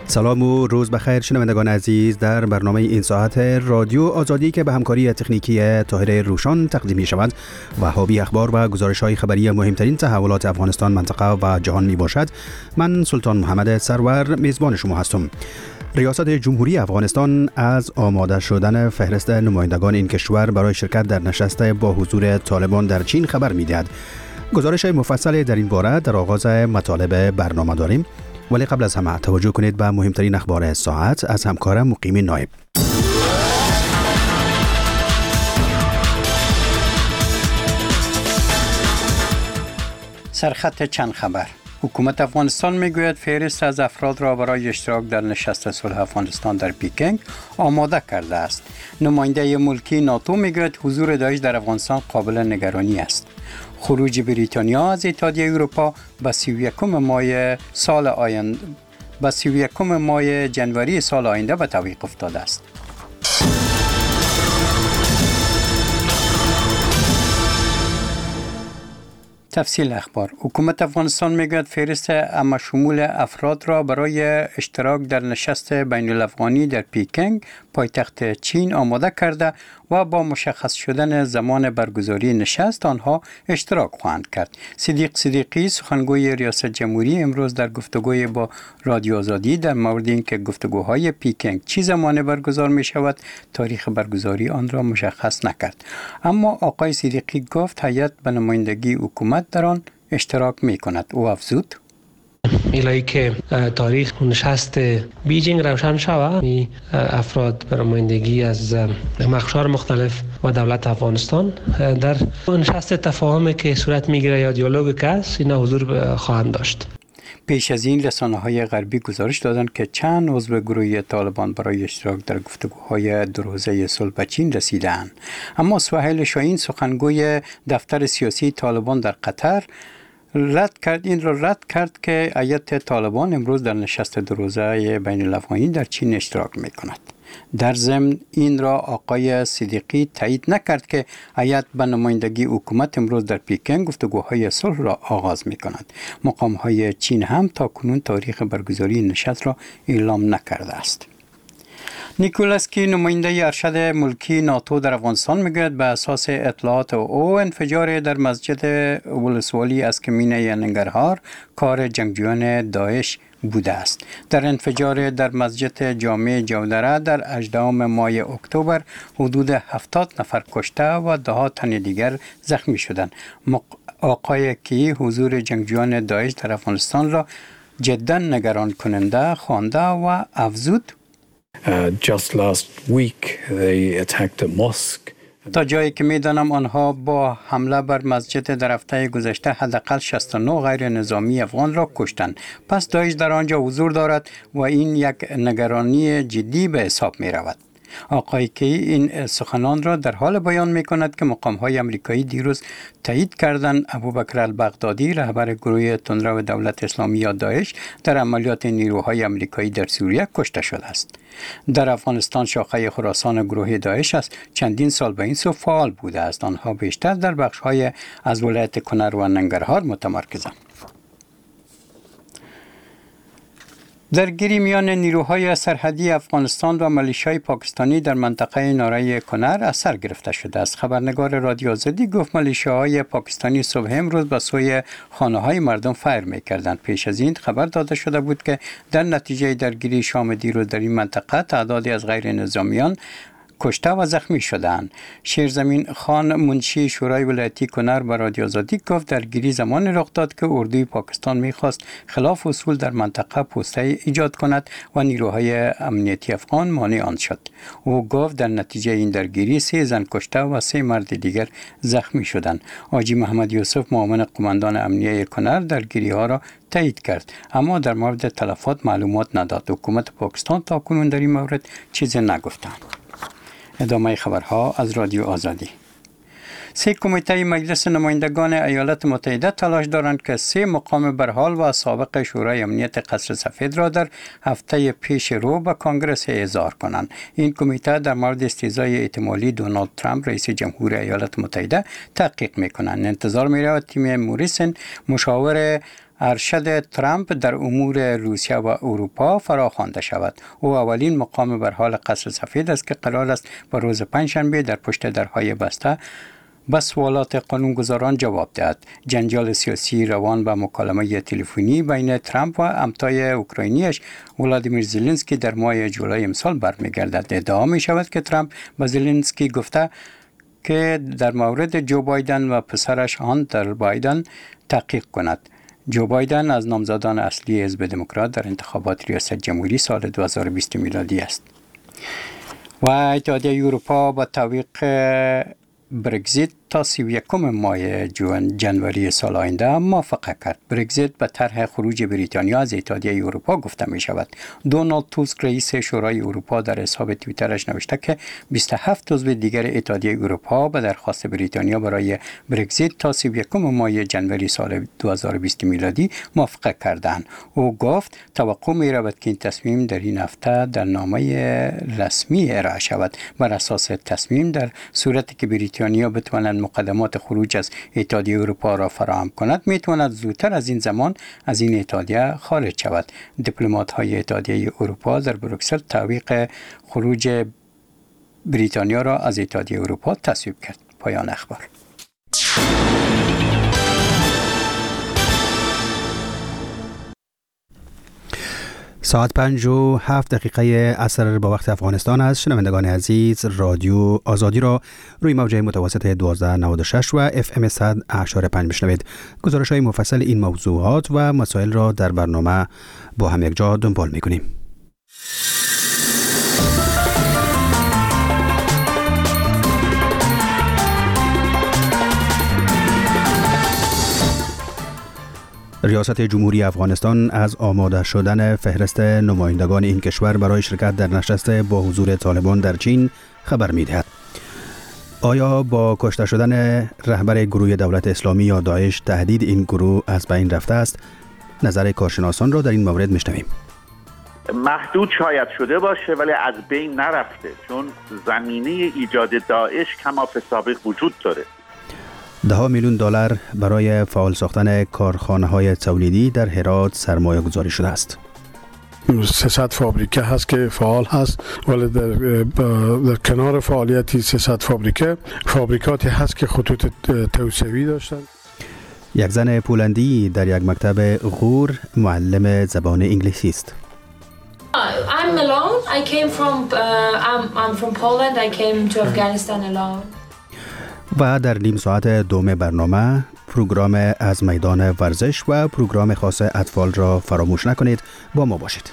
سلام و روز بخیر شنوندگان عزیز. در برنامه این ساعت رادیو آزادی که به همکاری تکنیکی طاهر روشان تقدیم می شود و حاوی اخبار و گزارش‌های خبری مهمترین تحولات افغانستان، منطقه و جهان می باشد، من سلطان محمد سرور میزبان شما هستم. ریاست جمهوری افغانستان از آماده شدن فهرست نمایندگان این کشور برای شرکت در نشست با حضور طالبان در چین خبر می دهد. گزارش مفصل در این باره در آغاز مطالب برنامه داریم، ولی قبل از همه توجه کنید به مهمترین اخبار ساعت از همکارم مقیم نایب. سرخط چند خبر. حکومت افغانستان میگوید فهرست از افراد را برای اشتراک در نشست صلح افغانستان در پیکنگ آماده کرده است. نماینده ملکی ناتو میگوید حضور داعش در افغانستان قابل نگرانی است. خروج بریتانیا از اتحادیه اروپا به 31 ماه جنوری سال آینده به تعویق افتاده است. تفصیل اخبار. حکومت افغانستان میگوید فهرست عام شمول افراد را برای اشتراک در نشست بین الافغانی در پیکنگ پایتخت چین آماده کرده و با مشخص شدن زمان برگزاری نشست آنها اشتراک خواهند کرد. صدیق صدیقی سخنگوی ریاست جمهوری امروز در گفتگوی با رادیو آزادی در مورد اینکه گفتگوهای پیکنگ چه زمان برگزار می شود تاریخ برگزاری آن را مشخص نکرد. اما آقای صدیقی گفت هیئت به نمایندگی حکومت در آن اشتراک می کند. او افزود الهی که تاریخ نشست بیجینگ روشن شود، افراد به نمایندگی از مقشار مختلف و دولت افغانستان در نشست تفاهمی که صورت میگیره یا دیالوگ که است اینا حضور خواهند داشت. پیش از این رسانه‌های غربی گزارش دادند که چند عضو گروه طالبان برای اشتراک در گفتگوهای دو روزه صلح به چین رسیدند. اما سهیل شاهین سخنگوی دفتر سیاسی طالبان در قطر رد کرد که هیئت طالبان امروز در نشست دو روزه بین الافغانی در چین اشتراک می‌کند. در ضمن این را آقای صدیقی تایید نکرد که هیئت به نمایندگی حکومت امروز در پیکنگ گفتگوهای صلح را آغاز می‌کند. مقام‌های چین هم تاکنون تاریخ برگزاری نشست را اعلام نکرده است. نیکولاسکی نماینده ارشد ملکی ناتو در افغانستان میگوید به اساس اطلاعات او انفجار در مسجد ولسوالی از کمینه ننگرهار کار جنگجویان داعش بوده است. در انفجار در مسجد جامع جودره در 18 ماه اکتبر حدود 70 نفر کشته و 10 تن دیگر زخمی شدند. آقای کی حضور جنگجویان داعش در افغانستان را جدا نگران کننده خوانده و افزود Just last week they attacked a mosque. تا جایی که میدانم آنها با حمله بر مسجد در هفته گذشته حداقل 69 غیر نظامی افغان را کشتند. پس داعش در آنجا حضور دارد و این یک نگرانی جدی به حساب می رود. آقای کی این سخنان را در حال بیان می کند که مقام‌های آمریکایی دیروز تایید کردند ابوبکر البغدادی رهبر گروه تندرو دولت اسلامی یا داعش در عملیات نیروهای آمریکایی در سوریه کشته شده است. در افغانستان شاخه خراسان گروه داعش است چندین سال به این سو فعال بوده است. آنها بیشتر در بخش‌های از ولایت کنر و ننگرهار متمرکزند. درگیری میان نیروهای سرحدی افغانستان و ملیشیای پاکستانی در منطقه ناره کنر از سر گرفته شده است. خبرنگار رادیو آزادی گفت ملیشیاهای پاکستانی صبح امروز به سوی خانه‌های مردم فایر می‌کردند. پیش از این خبر داده شده بود که در نتیجه درگیری شام دیروز در این منطقه تعدادی از غیر نظامیان کشته و زخمی شدند. شیرزمین خان منشی شورای ولایتی کنر به رادیو آزادی گفت درگیری زمان رخ داد که اردوی پاکستان می‌خواست خلاف اصول در منطقه پوسته ایجاد کند و نیروهای امنیتی افغان مانع آن شد. او گفت در نتیجه این درگیری 3 زن کشته و 3 مرد دیگر زخمی شدند. حاجی محمد یوسف معاون قماندان امنیه کنر درگیری‌ها را تایید کرد اما در مورد تلفات معلومات نداد. حکومت پاکستان تاکنون در این مورد چیزی نگفتند. ادامه خبرها از رادیو آزادی. 3 کمیته مجلس نمایندگان ایالات متحده تلاش دارند که 3 مقام برحال و سابق شورای امنیت قصر سفید را در هفته پیش رو به کانگرس احضار کنند. این کمیته در مورد استیضای احتمالی دونالد ترامپ رئیس جمهور ایالات متحده تحقیق می‌کنند. انتظار می‌رود تیم موریسن مشاور ارشد ترامپ در امور روسیه و اروپا فراخوانده شود. او اولین مقام بر حال قصر سفید است که قرار است با روز پنجشنبه در پشت درهای بسته به سوالات قانونگذاران جواب دهد. جنجال سیاسی روان و مکالمه تلفنی بین ترامپ و همتای اوکراینیش ولادیمیر زلنسکی در ماه جولای امسال برمیگردد. ادعا می شود که ترامپ به زلنسکی گفته که در مورد جو بایدن و پسرش هانتر بایدن تحقیق کند. جو بایدن از نامزدان اصلی حزب دموکرات در انتخابات ریاست جمهوری سال 2020 میلادی است. و اتحادیه اروپا با توقیع برگزیت تا 31 ماه جنوری سال آینده موافقت کرد. برگزیت به طرح خروج بریتانیا از اتحادیه اروپا گفته می شود. دونالد توسک رئیس شورای اروپا در حساب توییترش نوشته که 27 عضو دیگر اتحادیه اروپا به درخواست بریتانیا برای برگزیت تا 31 ماه جنوری سال 2020 میلادی موافقت کردند. او گفت توقع می رود که این تصمیم در این هفته در نامه رسمی ارائه شود. بر اساس تصمیم در صورتی که بریتانیا بتواند مقدمات خروج از اتحادیه اروپا را فراهم کند میتواند زودتر از این زمان از این اتحادیه خارج شود. دیپلمات های اتحادیه اروپا در بروکسل توقیع خروج بریتانیا را از اتحادیه اروپا تصویب کرد. پایان اخبار. ساعت 5:07 عصر با وقت افغانستان است. شنوندگان عزیز، رادیو آزادی را روی موجه متوسط 1296 و FM 100.5 بشنوید. گزارش های مفصل این موضوعات و مسائل را در برنامه با هم یک جا دنبال می‌کنیم. ریاست جمهوری افغانستان از آماده شدن فهرست نمایندگان این کشور برای شرکت در نشست با حضور طالبان در چین خبر می‌دهد. آیا با کشته شدن رهبر گروه دولت اسلامی یا داعش تهدید این گروه از بین رفته است؟ نظر کارشناسان را در این مورد می‌شنویم. محدود شاید شده باشه ولی از بین نرفته، چون زمینه ایجاد داعش کما به سابق وجود داره. $10 میلیون برای فعال ساختن کارخانه‌های تولیدی در هرات سرمایه گذاری شده است. 300 فابریکه هست که فعال هست، ولی در کنار فعالیت 300 فابریکاتی هست که خطوط توسعه‌ای داشتند. یک زن پولندی در یک مکتب غور معلم زبان انگلیسی است. I'm alone. I came from I'm from Poland. I came to Afghanistan alone. و در نیم ساعت دوم برنامه پروگرام از میدان ورزش و پروگرام خاص اطفال را فراموش نکنید. با ما باشید.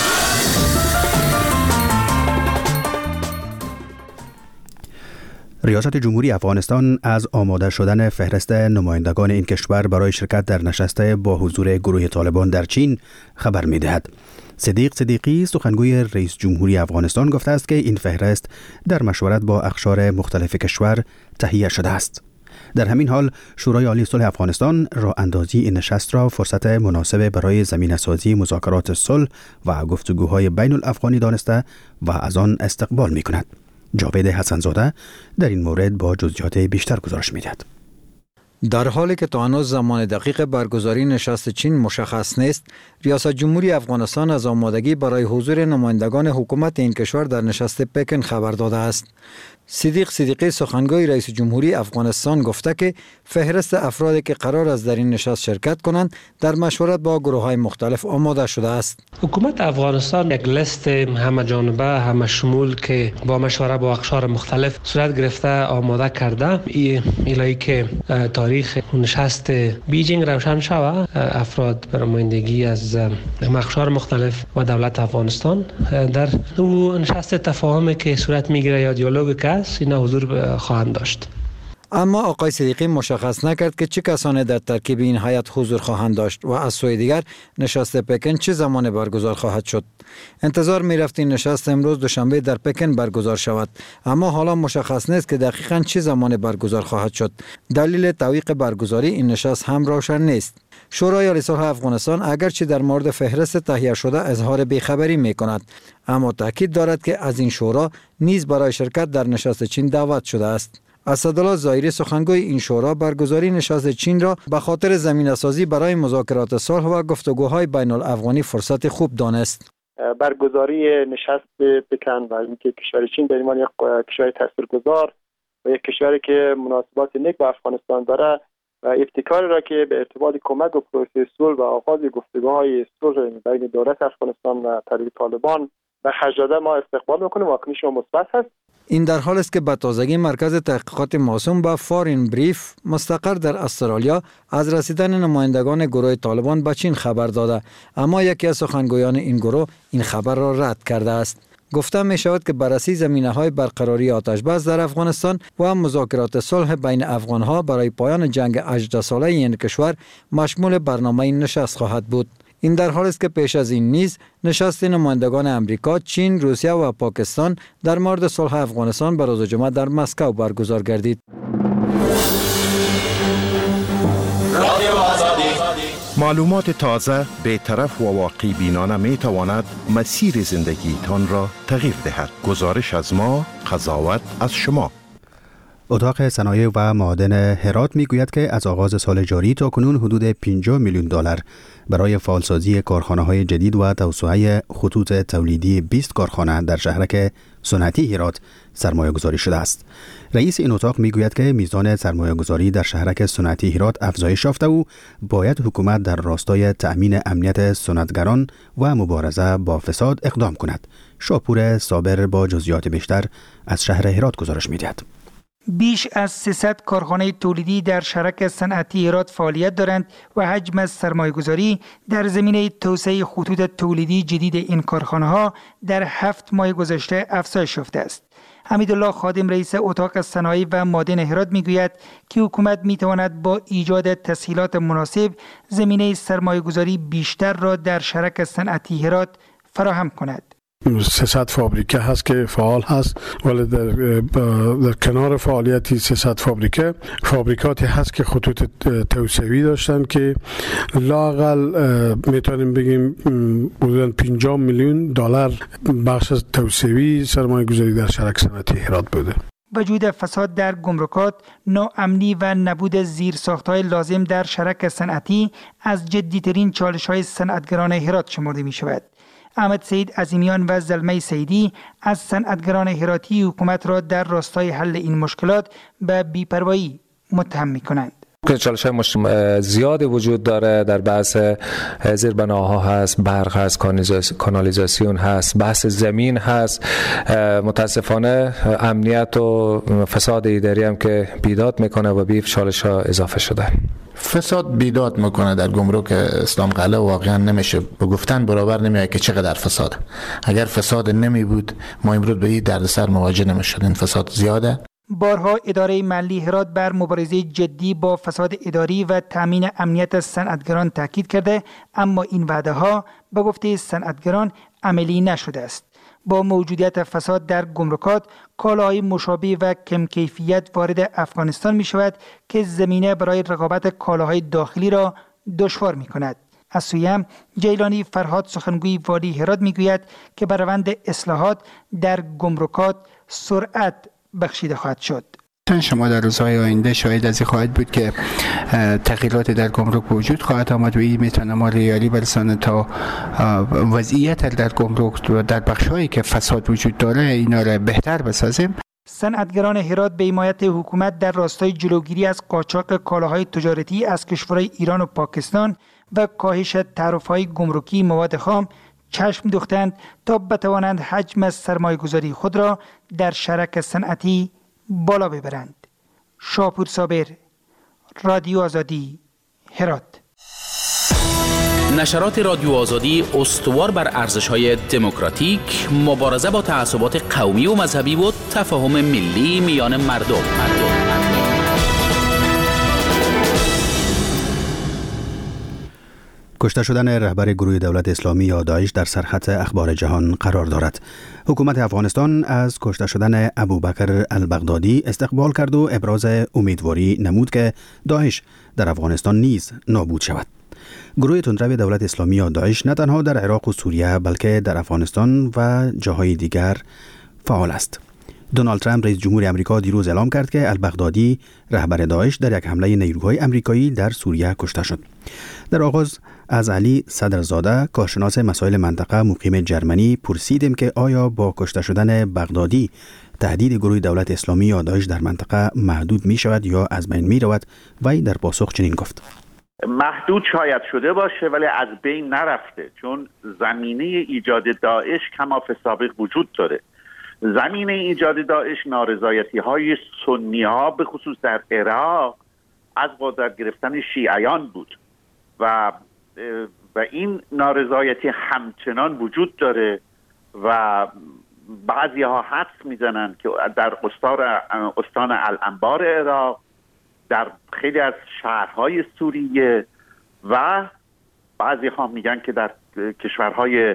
ریاست جمهوری افغانستان از آماده شدن فهرست نمایندگان این کشور برای شرکت در نشست با حضور گروه طالبان در چین خبر می‌دهد. صدیق صدیقی سخنگوی رئیس جمهوری افغانستان گفته است که این فهرست در مشورت با اقشار مختلف کشور تهیه شده است. در همین حال شورای عالی صلح افغانستان راه اندازی این نشست را فرصت مناسب برای زمینه‌سازی مذاکرات صلح و گفتگوهای بین الافغانی دانسته و از آن استقبال می‌کند. جاوید حسن‌زاده در این مورد با جزئیات بیشتر گزارش می‌دهد. در حالی که تا هنوز زمان دقیق برگزاری نشست چین مشخص نیست، ریاست جمهوری افغانستان از آمادگی برای حضور نمایندگان حکومت این کشور در نشست پکن خبر داده است. صدیق صدیقی سخنگوی رئیس جمهوری افغانستان گفته که فهرست افرادی که قرار است در این نشست شرکت کنند در مشورت با گروه‌های مختلف آماده شده است. حکومت افغانستان یک لیست همه جانبه همه شمول که با مشورت با اقشار مختلف صورت گرفته آماده کرده. الهی که تاریخ نشست بیجینگ روشن شود، افراد به نمایندگی از اقشار مختلف و دولت افغانستان در او نشست تفاهمی که صورت میگیره یا دیالوگ که است اینا حضور خواهند داشت. اما آقای صدیقی مشخص نکرد که چه کسانی در ترکیب این هیئت حضور خواهند داشت و از سوی دیگر نشست پکن چه زمان برگزار خواهد شد. انتظار می رفت این نشست امروز دوشنبه در پکن برگزار شود، اما حالا مشخص نیست که دقیقاً چه زمان برگزار خواهد شد. دلیل توقیع برگزاری این نشست هم روشن نیست. شورای عالی صلح افغانستان اگرچه در مورد فهرست تهیه شده اظهار بیخبری می کند، اما تاکید دارد که از این شورا نیز برای شرکت در نشست چین دعوت شده است. اسدالله ظاهری سخنگوی این شورا برگزاری نشست چین را به خاطر زمینه‌سازی برای مذاکرات صلح و گفتگوهای بین الافغانی فرصت خوب دانست. برگزاری نشست پکن و اینکه کشور چین به عنوان یک کشور تاثیرگذار و یک کشوری که مناسبات نیک با افغانستان داره و ابتکاری را که به ارتباط کمک و پروسه صلح و آغاز گفتگوهای صلح بین دولت افغانستان و طریق طالبان به خرج داده ما استقبال میکنیم. واکنش ما مثبت هست. این در حالی است که به تازگی مرکز تحقیقات موسوم به فارین بریف مستقر در استرالیا از رسیدن نمایندگان گروه طالبان به چین خبر داده، اما یکی از سخنگویان این گروه این خبر را رد کرده است. گفته می شود که بررسی زمینه‌های برقراری آتش بس در افغانستان و مذاکرات صلح بین افغان‌ها برای پایان جنگ 18 ساله این کشور مشمول برنامه نشست خواهد بود. این در حالی است که پیش از این نیز نشست نمایندگان امریکا، چین، روسیه و پاکستان در مورد صلح افغانستان به روز جمعه در مسکو برگزار گردید. معلومات تازه، بی‌طرف و واقعی بینانه می تواند مسیر زندگی تان را تغییر دهد. گزارش از ما، قضاوت از شما. اتاق صنایع و معادن هرات میگوید که از آغاز سال جاری تا کنون حدود 50 میلیون دلار برای فعالسازی کارخانه‌های جدید و توسعه خطوط تولیدی 20 کارخانه در شهرک صنعتی هرات سرمایه‌گذاری شده است. رئیس این اتاق میگوید که میزان سرمایه‌گذاری در شهرک صنعتی هرات افزایش یافته و باید حکومت در راستای تأمین امنیت صنعتگران و مبارزه با فساد اقدام کند. شاپور صابر با جزئیات بیشتر از شهر هرات گزارش می‌دهد. بیش از 300 کارخانه تولیدی در شهرک صنعتی هرات فعالیت دارند و حجم سرمایه‌گذاری در زمینه توسعه خطوط تولیدی جدید این کارخانه‌ها در 7 ماه گذشته افزایش یافته است. حمیدالله خادم رئیس اتاق صنایع و معادن هرات میگوید که حکومت میتواند با ایجاد تسهیلات مناسب زمینه سرمایه‌گذاری بیشتر را در شهرک صنعتی هرات فراهم کند. 300 فابریکه هست که فعال هست، ولی در کنار فعالیت 300 فابریکاتی هست که خطوط توسعه‌ای داشتن که لااقل میتونیم بگیم حدود 50 میلیون دلار بخش از توسعه‌ای سرمایه‌گذاری در شهرک صنعتی هرات بوده. وجود فساد در گمرکات، ناامنی و نبود زیرساخت‌های لازم در شهرک صنعتی از جدی‌ترین چالش‌های صنعتگران هرات شمرده می‌شود. احمد سید عظیمیان و زلمه سیدی از صنعتگران هراتی حکومت را در راستای حل این مشکلات به بی‌پروایی متهم می‌کنند. چالش‌های زیاد وجود داره، در بحث زیربناها هست، برق هست، کانالیزاسیون هست، بحث زمین هست. متاسفانه امنیت و فساد اداری هم که بیداد میکنه و به چالش‌ها اضافه شده. فساد بیداد میکنه در گمرک اسلام قلعه، واقعا نمیشه به گفتن برابر نمیاد که چقدر فساد. اگر فساد نمی بود ما امروز به این دردسر مواجه نمیشد. این فساد زیاده. بارها اداره ملی هرات بر مبارزه جدی با فساد اداری و تامین امنیت صنعتگران تاکید کرده، اما این وعده ها به گفته صنعتگران عملی نشده است. با موجودیت فساد در گمرکات، کالاهای مشابه و کم کیفیت وارد افغانستان می شود که زمینه برای رقابت کالاهای داخلی را دشوار می کند. از سوی هم جیلانی فرهاد سخنگوی والی هرات می گوید که بر روند اصلاحات در گمرکات سرعت بخشیده خواهد شد. شما در روزهای آینده شاهد از این خواهد بود که تغییرات در گمرک وجود خواهد آمد و این میتونه ما ریالی برسانه تا وضعیت در گمرک و در بخش‌هایی که فساد وجود داره اینا را بهتر بسازیم. صنعتگران هرات به حمایت حکومت در راستای جلوگیری از قاچاق کالاهای تجارتی از کشورهای ایران و پاکستان و کاهش تعرفه‌های گمرکی مواد خام چشم دوختند تا بتوانند حجم سرمایه‌گذاری خود را در شهرک صنعتی بالا ببرند. شاپور صابر، رادیو آزادی، هرات. نشرات رادیو آزادی استوار بر ارزش‌های دموکراتیک، مبارزه با تعصبات قومی و مذهبی و تفاهم ملی میان مردم. کشته شدن رهبر گروه دولت اسلامی یا داعش در سرخط اخبار جهان قرار دارد. حکومت افغانستان از کشته شدن ابوبکر البغدادی استقبال کرد و ابراز امیدواری نمود که داعش در افغانستان نیز نابود شود. گروه تندرو دولت اسلامی یا داعش نه تنها در عراق و سوریه بلکه در افغانستان و جاهای دیگر فعال است. دونالد ترامپ رئیس جمهور آمریکا دیروز اعلام کرد که البغدادی رهبر داعش در یک حمله نیروهای آمریکایی در سوریه کشته شد. در آغاز از علی صدرزاده کارشناس مسائل منطقه مقیم جرمنی پرسیدیم که آیا با کشته شدن بغدادی تهدید گروه دولت اسلامی یا داعش در منطقه محدود می شود یا از بین می رود؟ وی در پاسخ چنین گفت: محدود شاید شده باشه ولی از بین نرفته، چون زمینه ایجاد داعش کما فی سابق وجود داره. زمینه ایجاد داعش نارضایتی های سنی ها به خصوص در عراق از قدرت گرفتن شیعیان بود و این نارضایتی همچنان وجود داره و بعضی ها حدس میزنن که در استان الانبار عراق، در خیلی از شهرهای سوریه و بعضی ها میگن که در کشورهای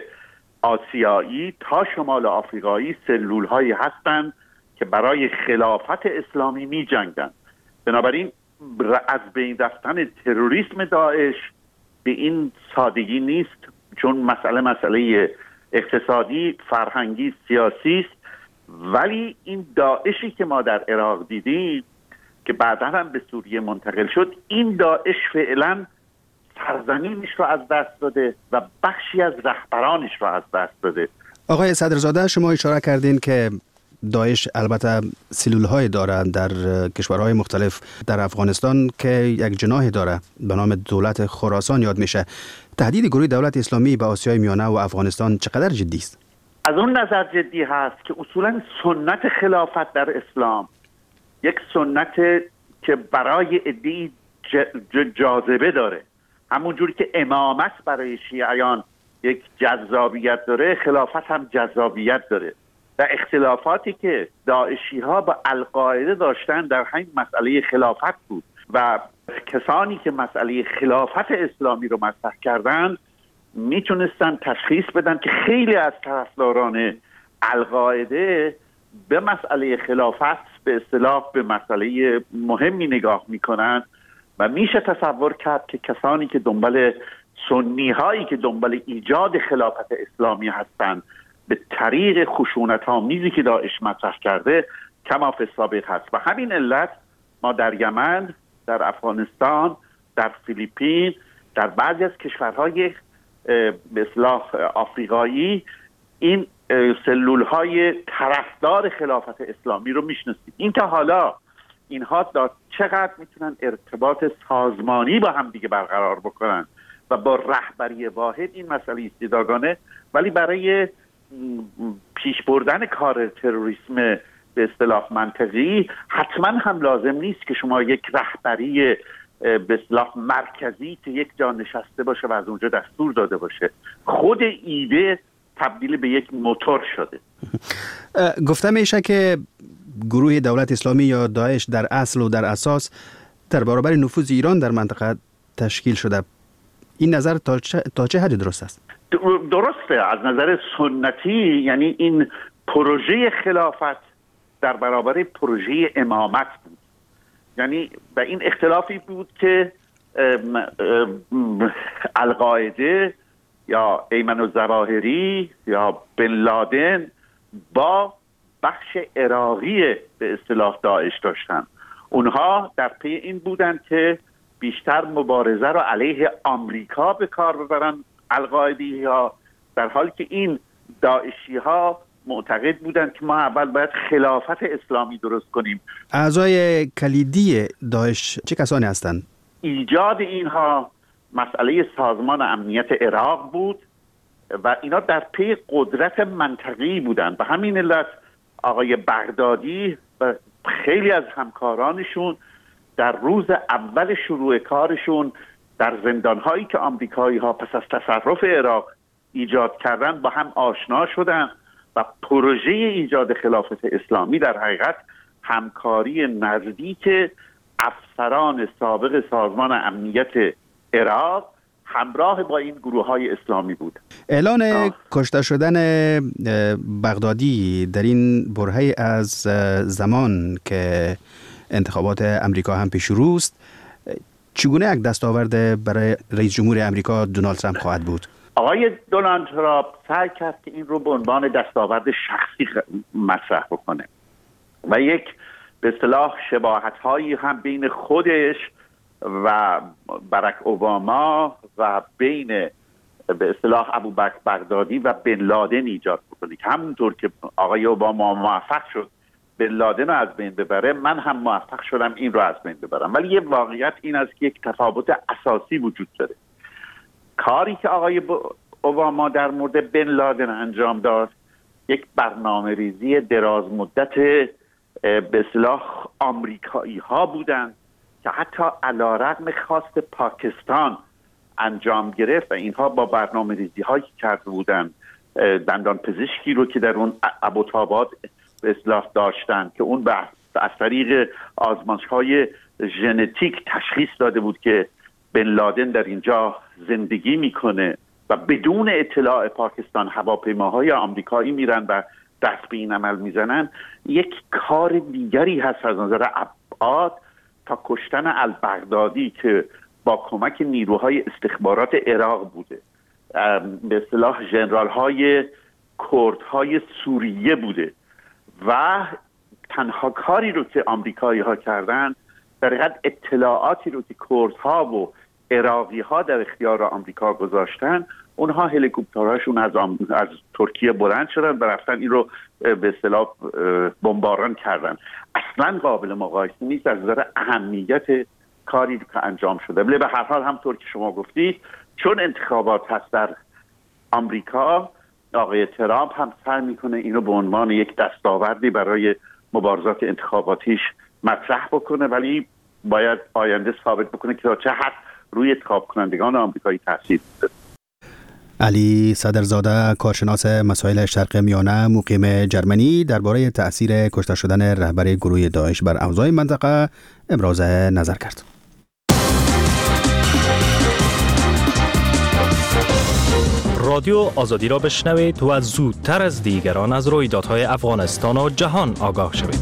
آسیایی تا شمال آفریقایی سلول هایی هستند که برای خلافت اسلامی می جنگن. بنابراین از بین رفتن تروریسم داعش به این سادگی نیست، چون مسئله اقتصادی، فرهنگی، سیاسی است. ولی این داعشی که ما در عراق دیدیم که بعدا هم به سوریه منتقل شد، این داعش فعلا سرزمینش رو از دست داده و بخشی از رهبرانش رو از دست داده. آقای صدرزاده، شما اشاره کردین که داعش البته سلول‌های دارد در کشورهای مختلف. در افغانستان که یک جناح داره به نام دولت خراسان یاد میشه. تهدید گروه دولت اسلامی به آسیای میانه و افغانستان چقدر جدی است؟ از اون نظر جدی هست که اصولا سنت خلافت در اسلام یک سنت که برای عده‌ای جاذبه داره. همون جوری که امامت برای شیعیان یک جذابیت داره، خلافت هم جذابیت داره. و اختلافاتی که داعشی ها با القاعده داشتن در همین مسئله خلافت بود و کسانی که مسئله خلافت اسلامی رو مطرح کردن میتونستن تشخیص بدن که خیلی از طرفداران القاعده به مسئله خلافت به اصطلاح به مسئله مهمی نگاه میکنن و میشه تصور کرد که کسانی که دنبال سنی هایی که دنبال ایجاد خلافت اسلامی هستند به طریق خشونت‌آمیزی که داعش مطرح کرده کما فی السابق هست. و همین علت ما در یمن، در افغانستان، در فیلیپین، در بعضی از کشورهای به اصطلاح آفریقایی این سلول‌های طرفدار خلافت اسلامی رو میشناسیم. این تا حالا اینها چقدر میتونن ارتباط سازمانی با هم دیگه برقرار بکنن و با رهبری واحد، این مسئله استداگانه، ولی برای پیش بردن کار تروریسم به اصطلاح منطقی حتما هم لازم نیست که شما یک رهبری به اصطلاح مرکزی که یک جا نشسته باشه و از اونجا دستور داده باشه. خود ایده تبدیل به یک موتور شده. گفته میشه که گروه دولت اسلامی یا داعش در اصل و در اساس در برابر نفوذ ایران در منطقه تشکیل شده. این نظر تا چه حدی درست است؟ درسته. از نظر سنتی یعنی این پروژه خلافت در برابر پروژه امامت بود. یعنی به این اختلافی بود که القاعده یا ایمن الظواهری یا بن لادن با بخش عراقی به اصطلاح داعش داشتن. اونها در پی این بودن که بیشتر مبارزه رو علیه آمریکا به کار ببرن القاعدی ها، در حالی که این داعشی ها معتقد بودن که ما اول باید خلافت اسلامی درست کنیم. اعضای کلیدی داعش چه کسانی هستند؟ ایجاد اینها مسئله سازمان امنیت عراق بود و اینا در پی قدرت منطقی بودن. به همین علت آقای بغدادی و خیلی از همکارانشون در روز اول شروع کارشون در زندانهایی که آمریکایی ها پس از تصرف عراق ایجاد کردن با هم آشنا شدن و پروژه ایجاد خلافت اسلامی در حقیقت همکاری نزدیک افسران سابق سازمان امنیت عراق همراه با این گروه های اسلامی بود. اعلان کشته شدن بغدادی در این برهه از زمان که انتخابات امریکا هم پیش روست، چگونه یک دستاورد برای رئیس جمهور امریکا دونالد ترامپ خواهد بود؟ آقای دونالد ترامپ سعی کرد که این رو به عنوان دستاورد شخصی مطرح بکنه. و یک به اصطلاح شباهت‌هایی هم بین خودش و باراک اوباما و بین به اصطلاح ابوبکر بغدادی و بن لادن ایجاد بکنه که همونطور که آقای اوباما موفق شد بن لادن رو از بین ببره، من هم موفق شدم این رو از بین ببرم. ولی یه واقعیت این است که یک تفاوت اساسی وجود داره. کاری که آقای اوباما در مورد بن لادن انجام داد یک برنامه ریزی دراز مدت به اصطلاح آمریکایی ها بودند که حتی علیرغم خواست پاکستان انجام گرفت و اینها با برنامه ریزی هایی که کرده بودند دندان پزشکی رو که در اون ابوطاباد به اصطلاح داشتن که اون از طریق آزمایش‌های ژنتیک تشخیص داده بود که بن لادن در اینجا زندگی میکنه و بدون اطلاع پاکستان هواپیماهای آمریکایی میرن و دست به این عمل میزنن. یک کار دیگری هست از نظر ابعاد تا کشتن البغدادی که با کمک نیروهای استخبارات عراق بوده، به اصطلاح ژنرال های کردهای سوریه بوده و تنها کاری رو که آمریکایی ها کردن در حقیقت اطلاعاتی رو که کردها و عراقی ها در اختیار آمریکا گذاشتن، اونها هلیکوپترهاشون از ترکیه بلند شدن و رفتن این رو به اصطلاح بمباران کردن. اصلا قابل مقایسه نیست از نظر اهمیت کاری که انجام شده. ولی به هر حال همطور که شما گفتید چون انتخابات هست در آمریکا، آقای ترامپ هم سعی میکنه اینو به عنوان یک دستاوردی برای مبارزات انتخاباتیش مطرح بکنه، ولی باید آینده ثابت بکنه که چه حد روی انتخاب کنندگان آمریکایی تاثیر داره. علی صدرزاده، کارشناس مسائل شرق میانه مقیم جرمنی، درباره تأثیر کشته شدن رهبر گروه داعش بر اوضاع منطقه ابراز نظر کرد. رادیو آزادی را بشنوید و زودتر از دیگران از رویدادهای افغانستان و جهان آگاه شوید.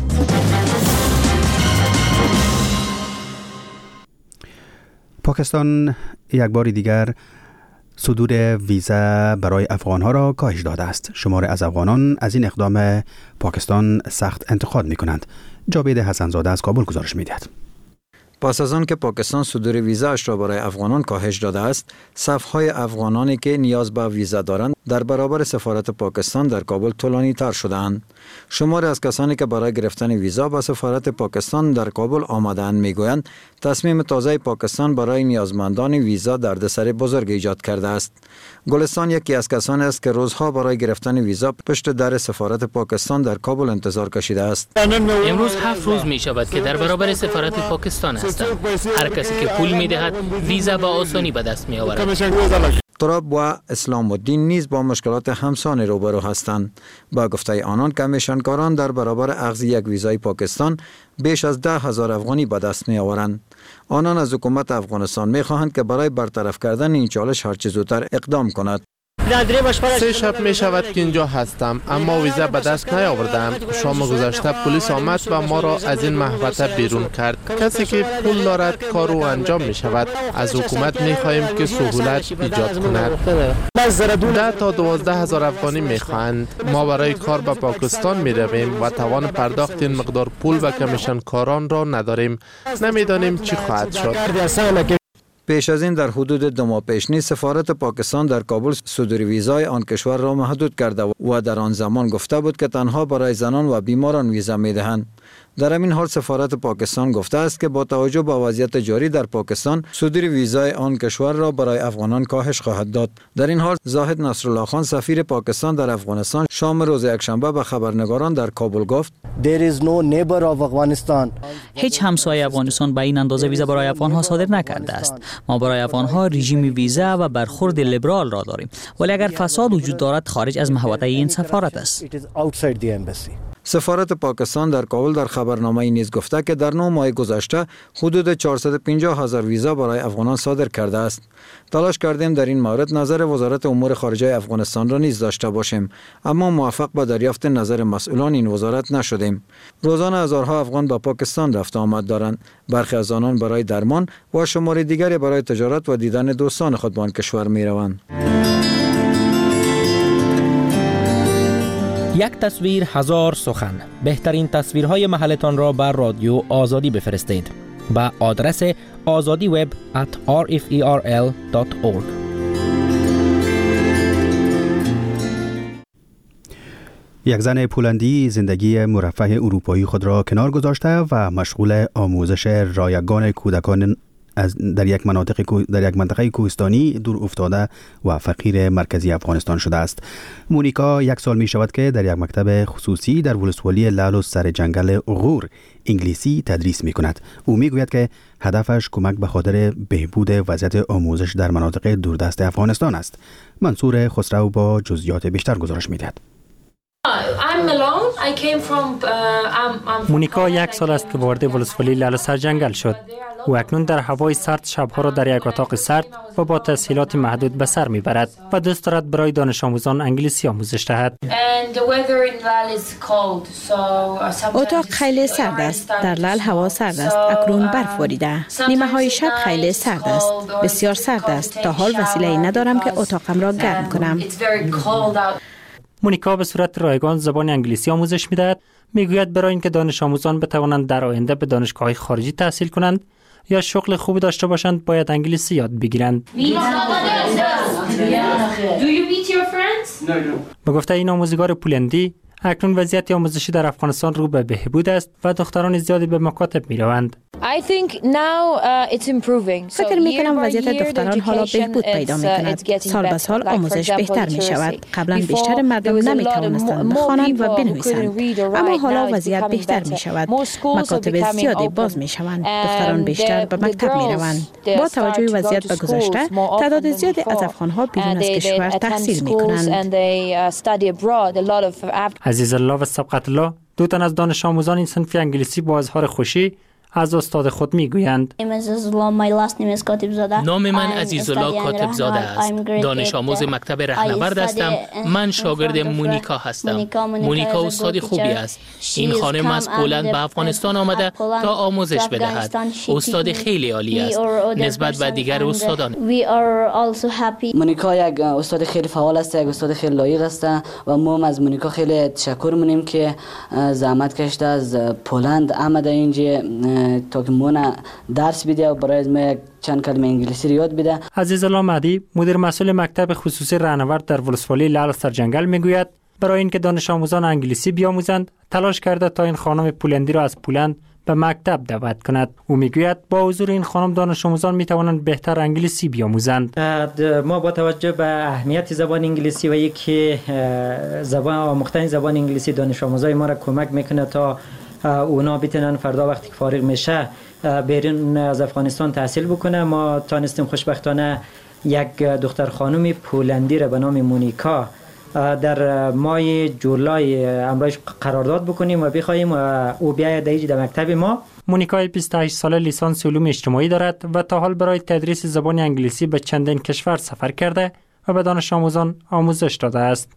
پاکستان یک بار دیگر صدور ویزا برای افغانها را کاهش داده است. شمار از افغانان از این اقدام پاکستان سخت انتقاد می کنند. جاوید حسنزاده از کابل گزارش می دهد. پس از آن که پاکستان صدور ویزاش را برای افغانان کاهش داده است، صف‌های افغانانی که نیاز به ویزا دارند در برابر سفارت پاکستان در کابل طولانی تر شده‌اند. شماری از کسانی که برای گرفتن ویزا به سفارت پاکستان در کابل آمده‌اند میگویند تصمیم تازه پاکستان برای نیازمندان ویزا دردسر بزرگ ایجاد کرده است. گلستان یکی از کسانی است که روزها برای گرفتن ویزا پشت در سفارت پاکستان در کابل انتظار کشیده است. امروز 7 روز می شود که در برابر سفارت پاکستان هستم. هر کسی که پول می دهد ویزا با آسانی به دست می آورد. تراب و اسلام الدین نیز با مشکلات همسان روبرو هستند. با گفته آنان کمیشنکاران در برابر اخذ یک ویزای پاکستان بیش از 10,000 افغانی به دست می آورند. آنان از حکومت افغانستان می خواهند که برای برطرف کردن این چالش هرچه زودتر اقدام کند. 3 شب می شود که اینجا هستم اما ویزا به دست نیاوردم. شام گذشته پلیس آمد و ما را از این محوطه بیرون کرد. کسی که پول دارد کار رو انجام می شود. از حکومت می خواهیم که سهولت ایجاد کند. 10 تا 12,000 افغانی می خواهند. ما برای کار به پاکستان می رویم و توان پرداخت این مقدار پول و کمیشنکاران را نداریم. نمیدانیم چی خواهد شد. پیش از این در حدود 2 ماه پیش نیز سفارت پاکستان در کابل صدور ویزای آن کشور را محدود کرده و در آن زمان گفته بود که تنها برای زنان و بیماران ویزا می‌دهند. در همین حال سفارت پاکستان گفته است که با توجه به وضعیت جاری در پاکستان صدور ویزای آن کشور را برای افغانان کاهش خواهد داد. در این حال زاهد نصرالله خان سفیر پاکستان در افغانستان شام روز یکشنبه به خبرنگاران در کابل گفت هیچ همسایه افغانستان به این اندازه ویزا برای افغانها صادر نکرده است. ما برای افغانها رژیم ویزا و برخورد لیبرال را داریم، ولی اگر فساد وجود دارد خارج از محوطه این سفارت است. سفارت پاکستان در کابل در خبرنامه نیز گفته که در 9 ماه گذشته حدود 450,000 ویزا برای افغانان صادر کرده است. تلاش کردیم در این مورد نظر وزارت امور خارجه افغانستان را نیز داشته باشیم، اما موفق به دریافت نظر مسئولان این وزارت نشدیم. روزانه هزارها افغان به پاکستان رفت آمد دارند، برخی از آنان برای درمان و شمار دیگری برای تجارت و دیدن دوستان خود به آن کشور می روند. یک تصویر هزار سخن. بهترین تصویرهای محلتان را بر رادیو آزادی بفرستید با آدرس azadiweb@rferl.org. یک زن پولندی زندگی مرفه اروپایی خود را کنار گذاشته و مشغول آموزش رایگان کودکان در یک منطقه کوهستانی دور افتاده و فقیر مرکزی افغانستان شده است. مونیکا 1 سال می شود که در یک مکتب خصوصی در ولسوالی لعل و سر جنگل غور انگلیسی تدریس می کند. او می گوید که هدفش کمک به خاطر بهبود وضعیت آموزش در مناطق دوردست افغانستان است. منصور خسرو با جزئیات بیشتر گزارش می دهد. مونیکا 1 سال است که وارد ولسوالی لعل و سر جنگل شد. او اکنون در هوای سرد شبها را در یک اتاق سرد و با تسهیلات محدود به سر میبرد و دوست دارد برای دانش آموزان انگلیسی آموزش دهد. اتاق خیلی سرد است. در لعل هوا سرد است. اکنون برف باریده. نیمه های شب خیلی سرد است. بسیار سرد است. تا حال وسیله‌ای ندارم که اتاقم را گرم کنم. مونیکا به صورت رایگان زبان انگلیسی آموزش می‌دهد. میگوید برای اینکه دانش آموزان بتوانند در آینده به دانشگاه‌های خارجی تحصیل کنند یا شغل خوبی داشته باشند باید انگلیسی یاد بگیرند. به گفته این آموزگار پولندی، اکنون وضعیت آموزشی در افغانستان رو به بهبود است و دختران زیادی به مکاتب می‌روند. فکر می‌کنم وضعیت دختران حالا بهبود پیدا می‌کند. سال به سال آموزش بهتر می‌شود. قبلا بیشتر مردم نمی‌توانستند بخوانند و بنویسند، اما حالا وضعیت بهتر می‌شود. مکاتب زیادی باز می‌شوند. دختران بیشتر به مکتب می‌روند. با توجه وضعیت به گذشته، تعداد زیادی از افغان‌ها بیرون از کشور تحصیل می‌کنند. عزیز الله و سبقت الله، دو تن از دانش آموزان این صنف انگلیسی با اظهار خوشی از استاد خود میگویند. نام من عزیزالله کاتب زاده است. دانش آموز مکتب رهنورد هستم. من شاگرد مونیکا هستم. مونیکا استاد خوبی است. این خانم از پولند به افغانستان آمده تا آموزش بدهد. استاد خیلی عالی است نسبت به دیگر استادان. مونیکا یک استاد خیلی فعال است، یک استاد خیلی لایق است و ما از مونیکا خیلی تشکر می‌کنیم که زحمت کشیده از پولند آمده اینجا تا که ما درس بده و برای ما چند کلمه انگلیسی یاد بده. عزیزالله مهدی، مدیر مسئول مکتب خصوصی رهنورد در ولسوالی لعل و سر جنگل میگوید برای اینکه دانش آموزان انگلیسی بیاموزند تلاش کرده تا این خانم پولندی را از پولند به مکتب دعوت کند. او میگوید با حضور این خانم دانش آموزان میتوانند بهتر انگلیسی بیاموزند. ما با توجه به اهمیت زبان انگلیسی و اینکه زبان آموختن زبان انگلیسی دانش آموزای ما را کمک میکنه تا اونا بتونن فردا وقتی که فارغ میشه بیرون از افغانستان تحصیل بکنه، ما تانستیم خوشبختانه یک دختر خانم پولندی را به نام مونیکا در ماه جولای امروز قرارداد بکنیم و بخوایم او بیاید در مکتب ما. مونیکا 28 ساله لیسانس علوم اجتماعی دارد و تا حال برای تدریس زبان انگلیسی به چندین کشور سفر کرده و به دانش آموزان آموزش داده است.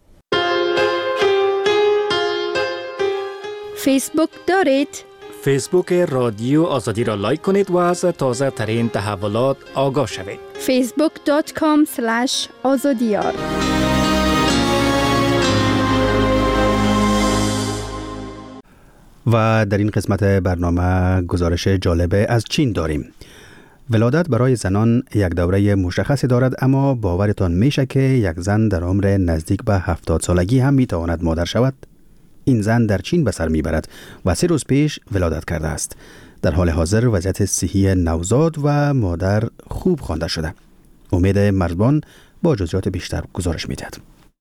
فیسبوک دارید؟ فیسبوک رادیو آزادی را لایک کنید و از تازه ترین تحولات آگاه شوید. facebook.com/azadiyar. و در این قسمت برنامه گزارش جالب از چین داریم. ولادت برای زنان یک دوره مشخصی دارد، اما باورتان میشه که یک زن در عمر نزدیک به 70 سالگی هم میتواند مادر شود؟ این زن در چین به سر میبرد و 3 روز پیش ولادت کرده است. در حال حاضر وضعیت صحی نوزاد و مادر خوب خوانده شده. امید مرزبان با جزئیات بیشتر گزارش میدهد.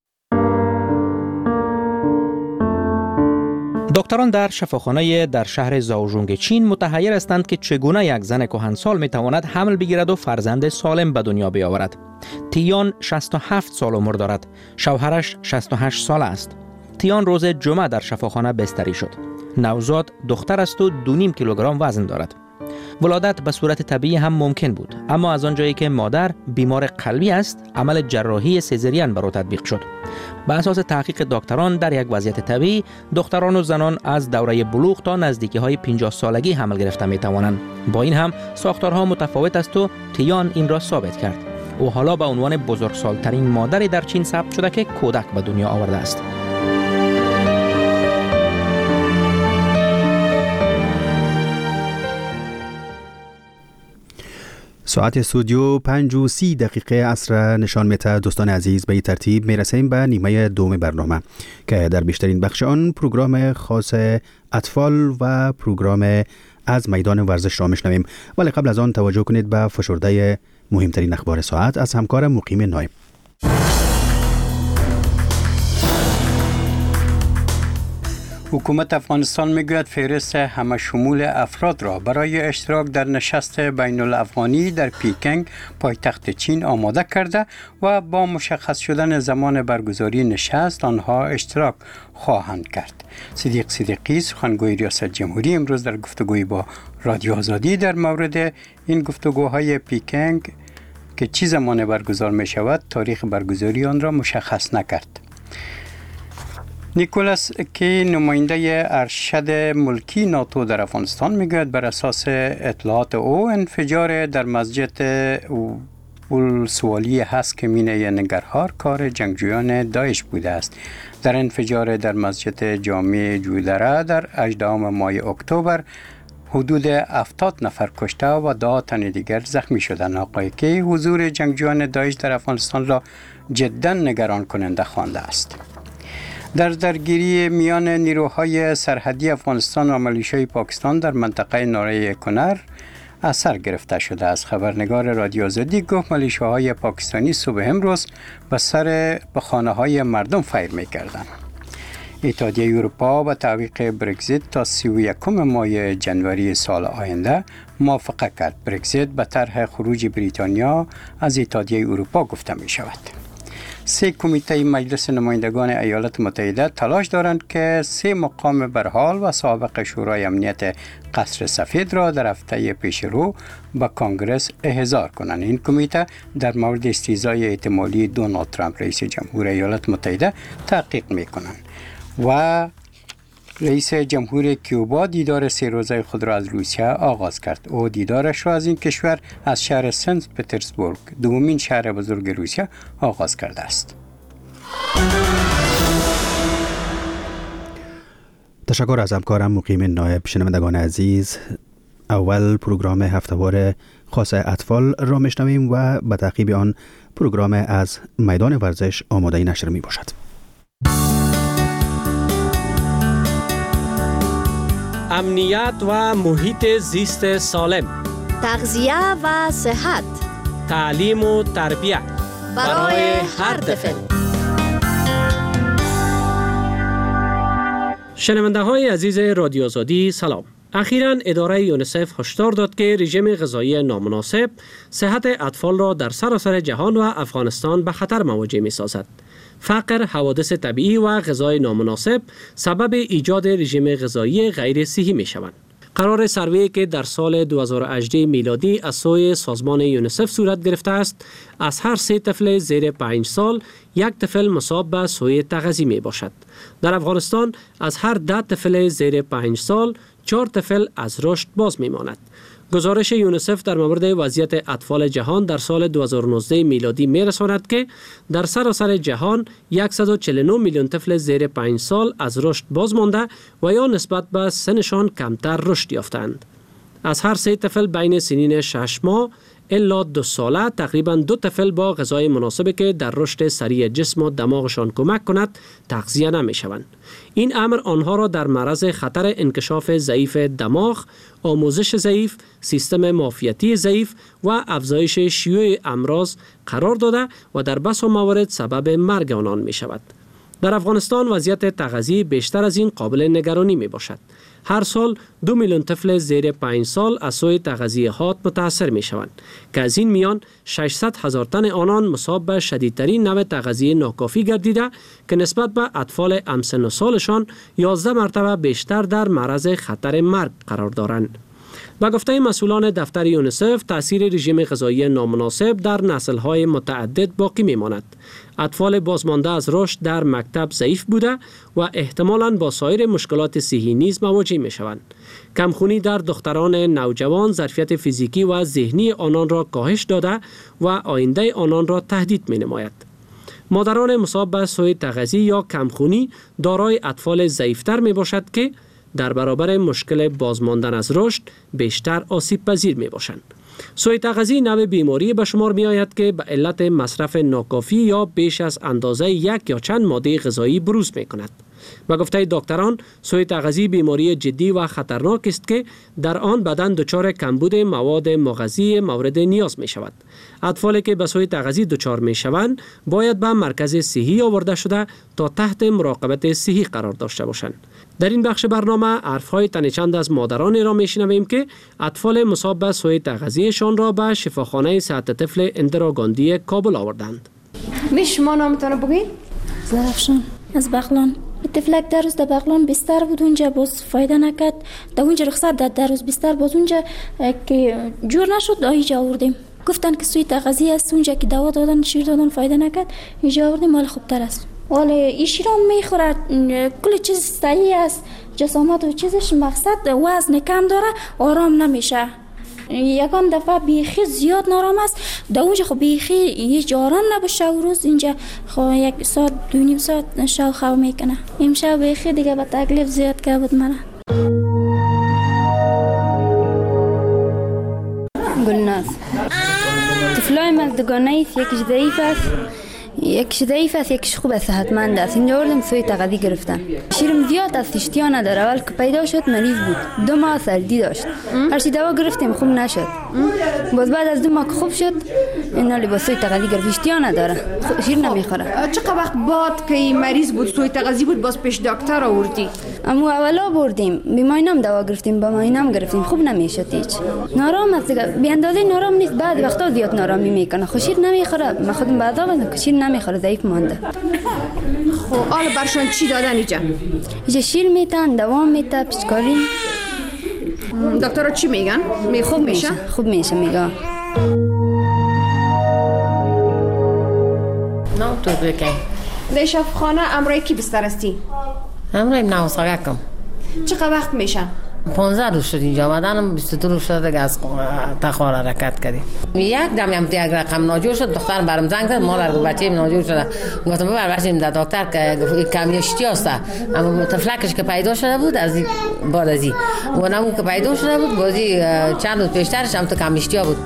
دکتران در شفاخانه در شهر زاوژونگ چین متحیر هستند که چگونه یک زن کهنسال میتواند حمل بگیرد و فرزند سالم به دنیا بیاورد. تیان 67 سال عمر دارد. شوهرش 68 سال است. تیان روز جمعه در شفاخانه بستری شد. نوزاد دختر است و 2.5 کیلوگرم وزن دارد. ولادت به صورت طبیعی هم ممکن بود، اما از آنجایی که مادر بیمار قلبی است، عمل جراحی سزارین بر او تطبیق شد. به اساس تحقیق دکتران در یک وضعیت طبیعی، دختران و زنان از دوره بلوغ تا نزدیکی های 50 سالگی حمل گرفته می توانند. با این هم ساختارها متفاوت است و تیان این را ثابت کرد. او حالا به عنوان بزرگسالترین مادری در چین ثبت شده که کودک به دنیا آورده است. ساعت استودیو 5:30 عصر نشان میده. دوستان عزیز، به این ترتیب میرسیم به نیمه دوم برنامه که در بیشترین بخش آن پروگرام خاص اطفال و پروگرام از میدان ورزش را میشنویم. ولی قبل از آن توجه کنید به فشرده مهمترین اخبار ساعت از همکار مقیم نایب. حکومت افغانستان میگوید فهرست همه شمول افراد را برای اشتراک در نشست بین الافغانی در پیکنگ پایتخت چین آماده کرده و با مشخص شدن زمان برگزاری نشست آنها اشتراک خواهند کرد. صدیق صدیقی سخنگوی ریاست جمهوری امروز در گفتگوی با رادیو آزادی در مورد این گفتگوهای پیکنگ که چه زمان برگزار می شود تاریخ برگزاری آن را مشخص نکرد. نیکولاس کی نماینده ارشد ملکی ناتو در افغانستان میگوید بر اساس اطلاعات او انفجار در مسجد ولسوالی هست که مینه ننگرهار کار جنگجویان داعش بوده است. در انفجار در مسجد جامع جودره در 18 ماه اکتبر حدود 70 نفر کشته و 10 تن دیگر زخمی شدند. آقای کی حضور جنگجویان داعش در افغانستان را جدا نگران کننده خوانده است. در درگیری میان نیروهای سرحدی افغانستان و میلیشیای پاکستان در منطقه ناره کنر اثر گرفته شده است. خبرنگار رادیو آزادی گفت میلیشیاهای پاکستانی صبح امروز به خانه‌های مردم فیر می‌کردند. اتحادیه اروپا با تعویق برگزیت تا 31 ماه جنوری سال آینده موافقت کرد. برگزیت به طرح خروج بریتانیا از اتحادیه اروپا گفته می شود. 3 کمیته مجلس نمایندگان ایالات متحده تلاش دارند که 3 مقام برحال و سابق شورای امنیت قصر سفید را در هفته پیش رو به کانگرس احضار کنند. این کمیته در مورد استیضای احتمالی دونالد ترامپ رئیس جمهور ایالات متحده تحقیق می‌کنند. و رئیس جمهور کیوبا دیدار 3 روزه خود را از روسیه آغاز کرد. او دیدارش را از این کشور از شهر سنت پترزبورگ، دومین شهر بزرگ روسیه، آغاز کرده است. تشکر از همکارم مقیم نایب. شنوندگان عزیز، اول پروگرام هفتهوار خاص اطفال را میشنویم و به تعقیب آن پروگرام از میدان ورزش آماده نشر می باشد. امنیت و محیط زیست سالم، تغذیه و صحت، تعلیم و تربیت برای هر طفل. شنونده های عزیز رادیو آزادی سلام. اخیراً اداره یونیسف هشدار داد که رژیم غذایی نامناسب صحت اطفال را در سراسر جهان و افغانستان به خطر مواجه می سازد. فقر، حوادث طبیعی و غذای نامناسب سبب ایجاد رژیم غذایی غیر صحی می شوند. قرار سروی که در سال 2018 میلادی از سوی سازمان یونیسف صورت گرفته است، از هر 3 طفل زیر 5 سال 1 طفل مصاب به سوء تغذیه می باشد. در افغانستان از هر 10 طفل زیر 5 سال 4 طفل از رشد باز می ماند. گزارش یونیسف در مورد وضعیت اطفال جهان در سال 2019 میلادی می رساند که در سراسر جهان 149 میلیون طفل زیر 5 سال از رشد باز مانده و یا نسبت به سنشان کمتر رشد یافتند. از هر 3 طفل بین سنین 6 ماه الا 2 ساله تقریبا 2 طفل با غذای مناسبی که در رشد سریع جسم و دماغشان کمک کند تغذیه نمی شوند. این امر آنها را در معرض خطر انکشاف ضعیف دماغ، آموزش ضعیف، سیستم معافیتی ضعیف و افزایش شیوع امراض قرار داده و در بسیار موارد سبب مرگ آنان می شود. در افغانستان وضعیت تغذیه بیشتر از این قابل نگرانی می باشد. هر سال 2 میلیون طفل زیر 5 سال از سوی تغذیه‌ات متاثر می شوند که از این میان 600,000 تن آنان مصاب به شدیدترین نوع تغذیه ناکافی گردیده که نسبت به اطفال همسن و سالشان 11 مرتبه بیشتر در معرض خطر مرگ قرار دارند. به گفته مسئولان دفتر یونیسف، تأثیر رژیم غذایی نامناسب در نسل‌های متعدد باقی می‌ماند. اطفال بازمانده از رشد در مکتب ضعیف بوده و احتمالاً با سایر مشکلات صحی نیز مواجه می‌شوند. کمخونی در دختران نوجوان ظرفیت فیزیکی و ذهنی آنان را کاهش داده و آینده آنان را تهدید می‌نماید. مادران مصاب به سوء تغذیه یا کمخونی دارای اطفال ضعیفتر میباشد که در برابر مشکل بازماندن از رشد بیشتر آسیب پذیر می باشند. سوء تغذی نوع بیماری به شمار می آید که به علت مصرف ناکافی یا بیش از اندازه یک یا چند ماده غذایی بروز می کند. به گفته دکتران، سوء تغذی بیماری جدی و خطرناک است که در آن بدن دچار کمبود مواد مغذی مورد نیاز می شود. اطفالی که به سوء تغذی دچار می شوند باید به مرکز صحی آورده شده تا تحت مراقبت صحی قرار داشته باشند. در این بخش برنامه حرف‌های تنچند از مادرانی را میشنویم که اطفال مصاب به سوء تغذیشان را به شفاخانه صحت طفل اندرا گاندی کابل آوردند. شما نامتان بگید؟ زرفشان از بغلان. طفلک در روز در بغلان بستر بود، اونجا باز فایده نکرد. در اونجا رخصت داد، در روز بستر باز اونجا که جور نشد اینجا آوردیم. گفتن که سوء تغذیه است، اونجا که دوا دادن شیر دادن فایده نکرد، اینجا آوردیم مال خوبتر است. ولی این شیران میخورد، کل چیز صحیح است، جسامت و چیزش مقصد وزن کم داره، آرام نمیشه. یکان دفعه بیخی زیاد نارام است، در اونجا خب بیخی هیچ آرام نباشه و روز اینجا خب 1 ساعت 2.5 ساعت شو خواب میکنه. امشب بیخی دیگه به تکلیف زیاد که بود منه. گلناز طفلای مردگانه یکیش ضعیف است، یکیش ضعیف است، یکیش خوب صحتمند است. اینجا آوردیم سوء تغذی گرفتم. شیرم زیاد است، اشتها نداره. اول که پیدا شد مریض بود، 2 ماه سردی داشت. هرچی دوا گرفتیم خوب نشد. باز بعد از 2 ماه خوب شد، اینا با سوء تغذی گرفت، اشتها نداره، شیر نمیخوره. چقدر وقت بعد که مریض بود سوء تغذی بود باز پیش دکتر آوردی؟ اما اولا بردیم، بیماینام دوا گرفتیم، با ماینام گرفتیم، خوب نمیشد هیچ. نارام است دیگه، بی اندازه نارام نیست، بعد وقتا زیاد نارامی میکنه. شیر نمیخوره، من خودم بعدا بودم که شیر نمیخوره، ضعیف مانده. خب حالا برشون چی دادن اینجا شیر میتن، دوا میتن، پیچکاری. دکترها چی میگن؟ خوب میشه؟ خوب میشه میگه. نه تو بکن. در شفاخانه امروز کی بستر استی؟ امروز نوساگکم. چقدر وقت میشه؟ 15 روز شد اینجا آمدنم، 22 روز شد دیگه از تخار حرکت کردیم. یک دم هم یک رقم ناجور شد، دخترم برام زنگ زد، مادر گفت بچه‌م ناجور شده. گفتم ببریم در دکتر که کمی اشتیا است. اما طفلکش که پیدا شده بود از بعد از این اونم که پیدا شده بود بازی چند روز پیشترش هم تو کمی اشتیا بود.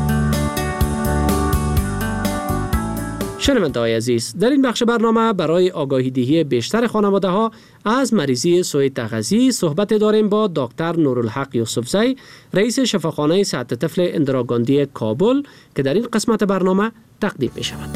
شنونده‌های عزیز، در این بخش برنامه برای آگاهی دهی بیشتر خانواده ها از مریضی سوء تغذی صحبت داریم با دکتر نورالحق یوسفزی، رئیس شفاخانه صحت طفل اندرا گاندی کابل که در این قسمت برنامه تقدیم می شود.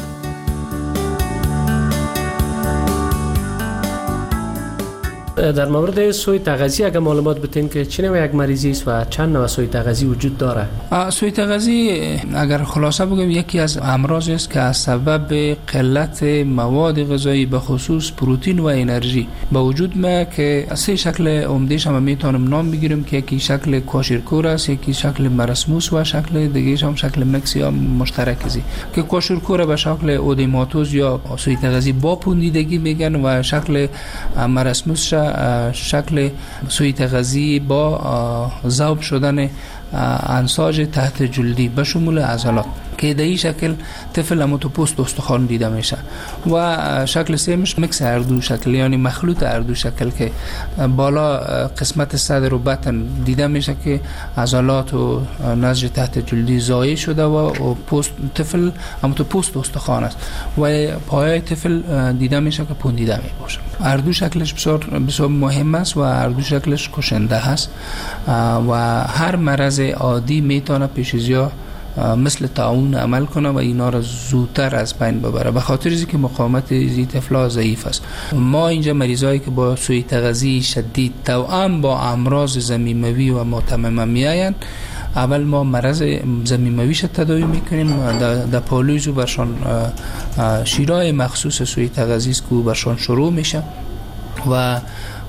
در مورد سوء تغذی اگر معلومات بتین که چه نوع یک مریضی است و چند نوع سوء تغذی وجود داره؟ سوء تغذی اگر خلاصه بگم یکی از امراض است که از سبب قلت مواد غذایی به خصوص پروتئین و انرژی به وجود میاد که 3 شکل عمده‌اش هم میتونم نام بگیرم که یکی شکل کوشرکور است، یکی شکل مرسموس و شکل دیگه هم شکل مکس یا مشترک است که کوشرکور به شکل اودیماتوز یا سوء تغذی با پوندیدگی میگن و شکل مرسموس شکل سوء تغذی با ذوب شدن انساج تحت جلدی به شمول عضلات که در این شکل طفل همون پوست استخوان دیده میشه و شکل سیمش مکس هر دو شکل یعنی مخلوط هر دو شکل که بالا قسمت صدر و بطن دیده میشه که عضلات و نسج تحت جلدی ضایع شده و پوست طفل همون پوست استخوان است و پای طفل دیده میشه که پوندیده می باشه. هر دو شکلش بسیار مهم است و هر دو شکلش کشنده هست و هر مرض عادی میتونه پیش از یا مثل طاعون عمل کنه و اینا را زودتر از بین ببره به خاطر اینکه مقاومت این طفلا ضعیف است. ما اینجا مریضایی که با سوء تغذی شدید توأم با امراض ضمیموی و متممه میآیند، اول ما مرض ضمیمویش تداوی میکنیم، در پالویزو برشان شیرای مخصوص سوء تغذی است که برشان شروع میشه و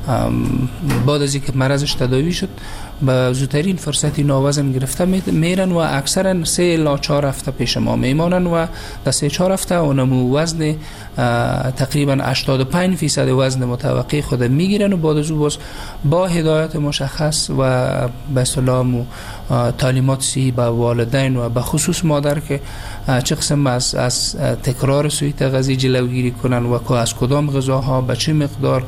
بعد از اینکه مرضش تداوی شد به زودترین فرصتی ناوزن گرفته میرن و اکثرا 3 الی 4 هفته پیش ما میمانن و در 3-4 هفته اونمو وزن تقریبا 85% وزن متوقع خود میگیرن و بعد از او باز با هدایت مشخص و به اصطلاح تعلیمات صحیح به والدین و به خصوص مادر که چه قسم از تکرار سوء تغذی جلوگیری کنن و از کدام غذاها به چه مقدار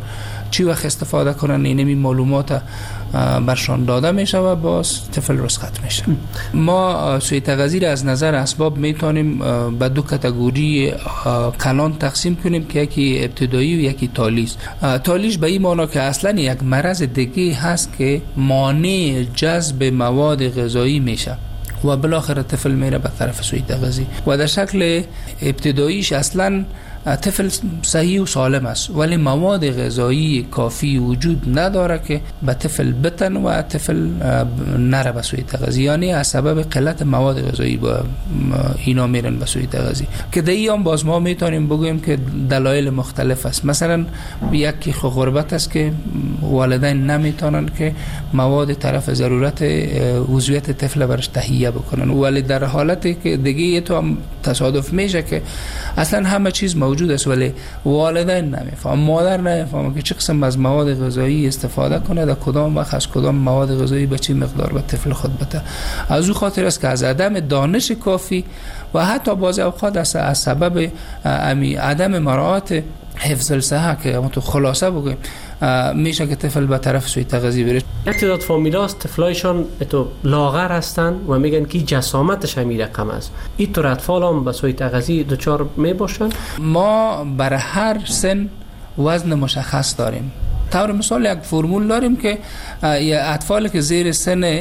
چی وقت استفاده کنن اینمی معلومات برشان داده میشه و باز طفل رخصت میشه. ما سوی تغذی را از نظر اسباب میتونیم به دو کاتگوری کلان تقسیم کنیم که یکی ابتدایی و یکی تالیش. تالیش به این معنی که اصلا یک مرض دیگه هست که مانع جذب مواد غذایی میشه و بالاخره طفل میره به طرف سوی تغذی و در شکل ابتداییش اصلا طفل صحیح و سالم است ولی مواد غذایی کافی وجود نداره که به طفل بتن و طفل نره به سوی تغذی، یعنی از سبب قلت مواد غذایی با اینا میرن به سوی تغذی که در این باز ما میتونیم بگوییم که دلایل مختلف است. مثلا یکی غربت است که والدین نمیتونن که مواد طرف ضرورت عضویت طفل برش تهیه بکنن، ولی در حالتی که دیگه تو هم تصادف میشه که اصلا همه چیز موجود است ولی والدین نمیفهم، مادر نمیفهمه که چه قسم از مواد غذایی استفاده کنه، در کدام وقت از کدام مواد غذایی به چه مقدار به طفل خود بده. از او خاطر است که از عدم دانش کافی و حتی بعضی اوقات از سبب عدم مراعات حفظ الصحه که ما تو خلاصه بگیم میشه که طفل به طرف سوی تغذیه بره. یک تعداد فامیلاست طفلایشان تو لاغر هستن و میگن که جسامتش هم رقم است. این طور اطفال هم به سوی تغذیه دچار می-باشن؟ ما برای هر سن وزن مشخص داریم. طور مثال یک فرمول داریم که اطفالی که زیر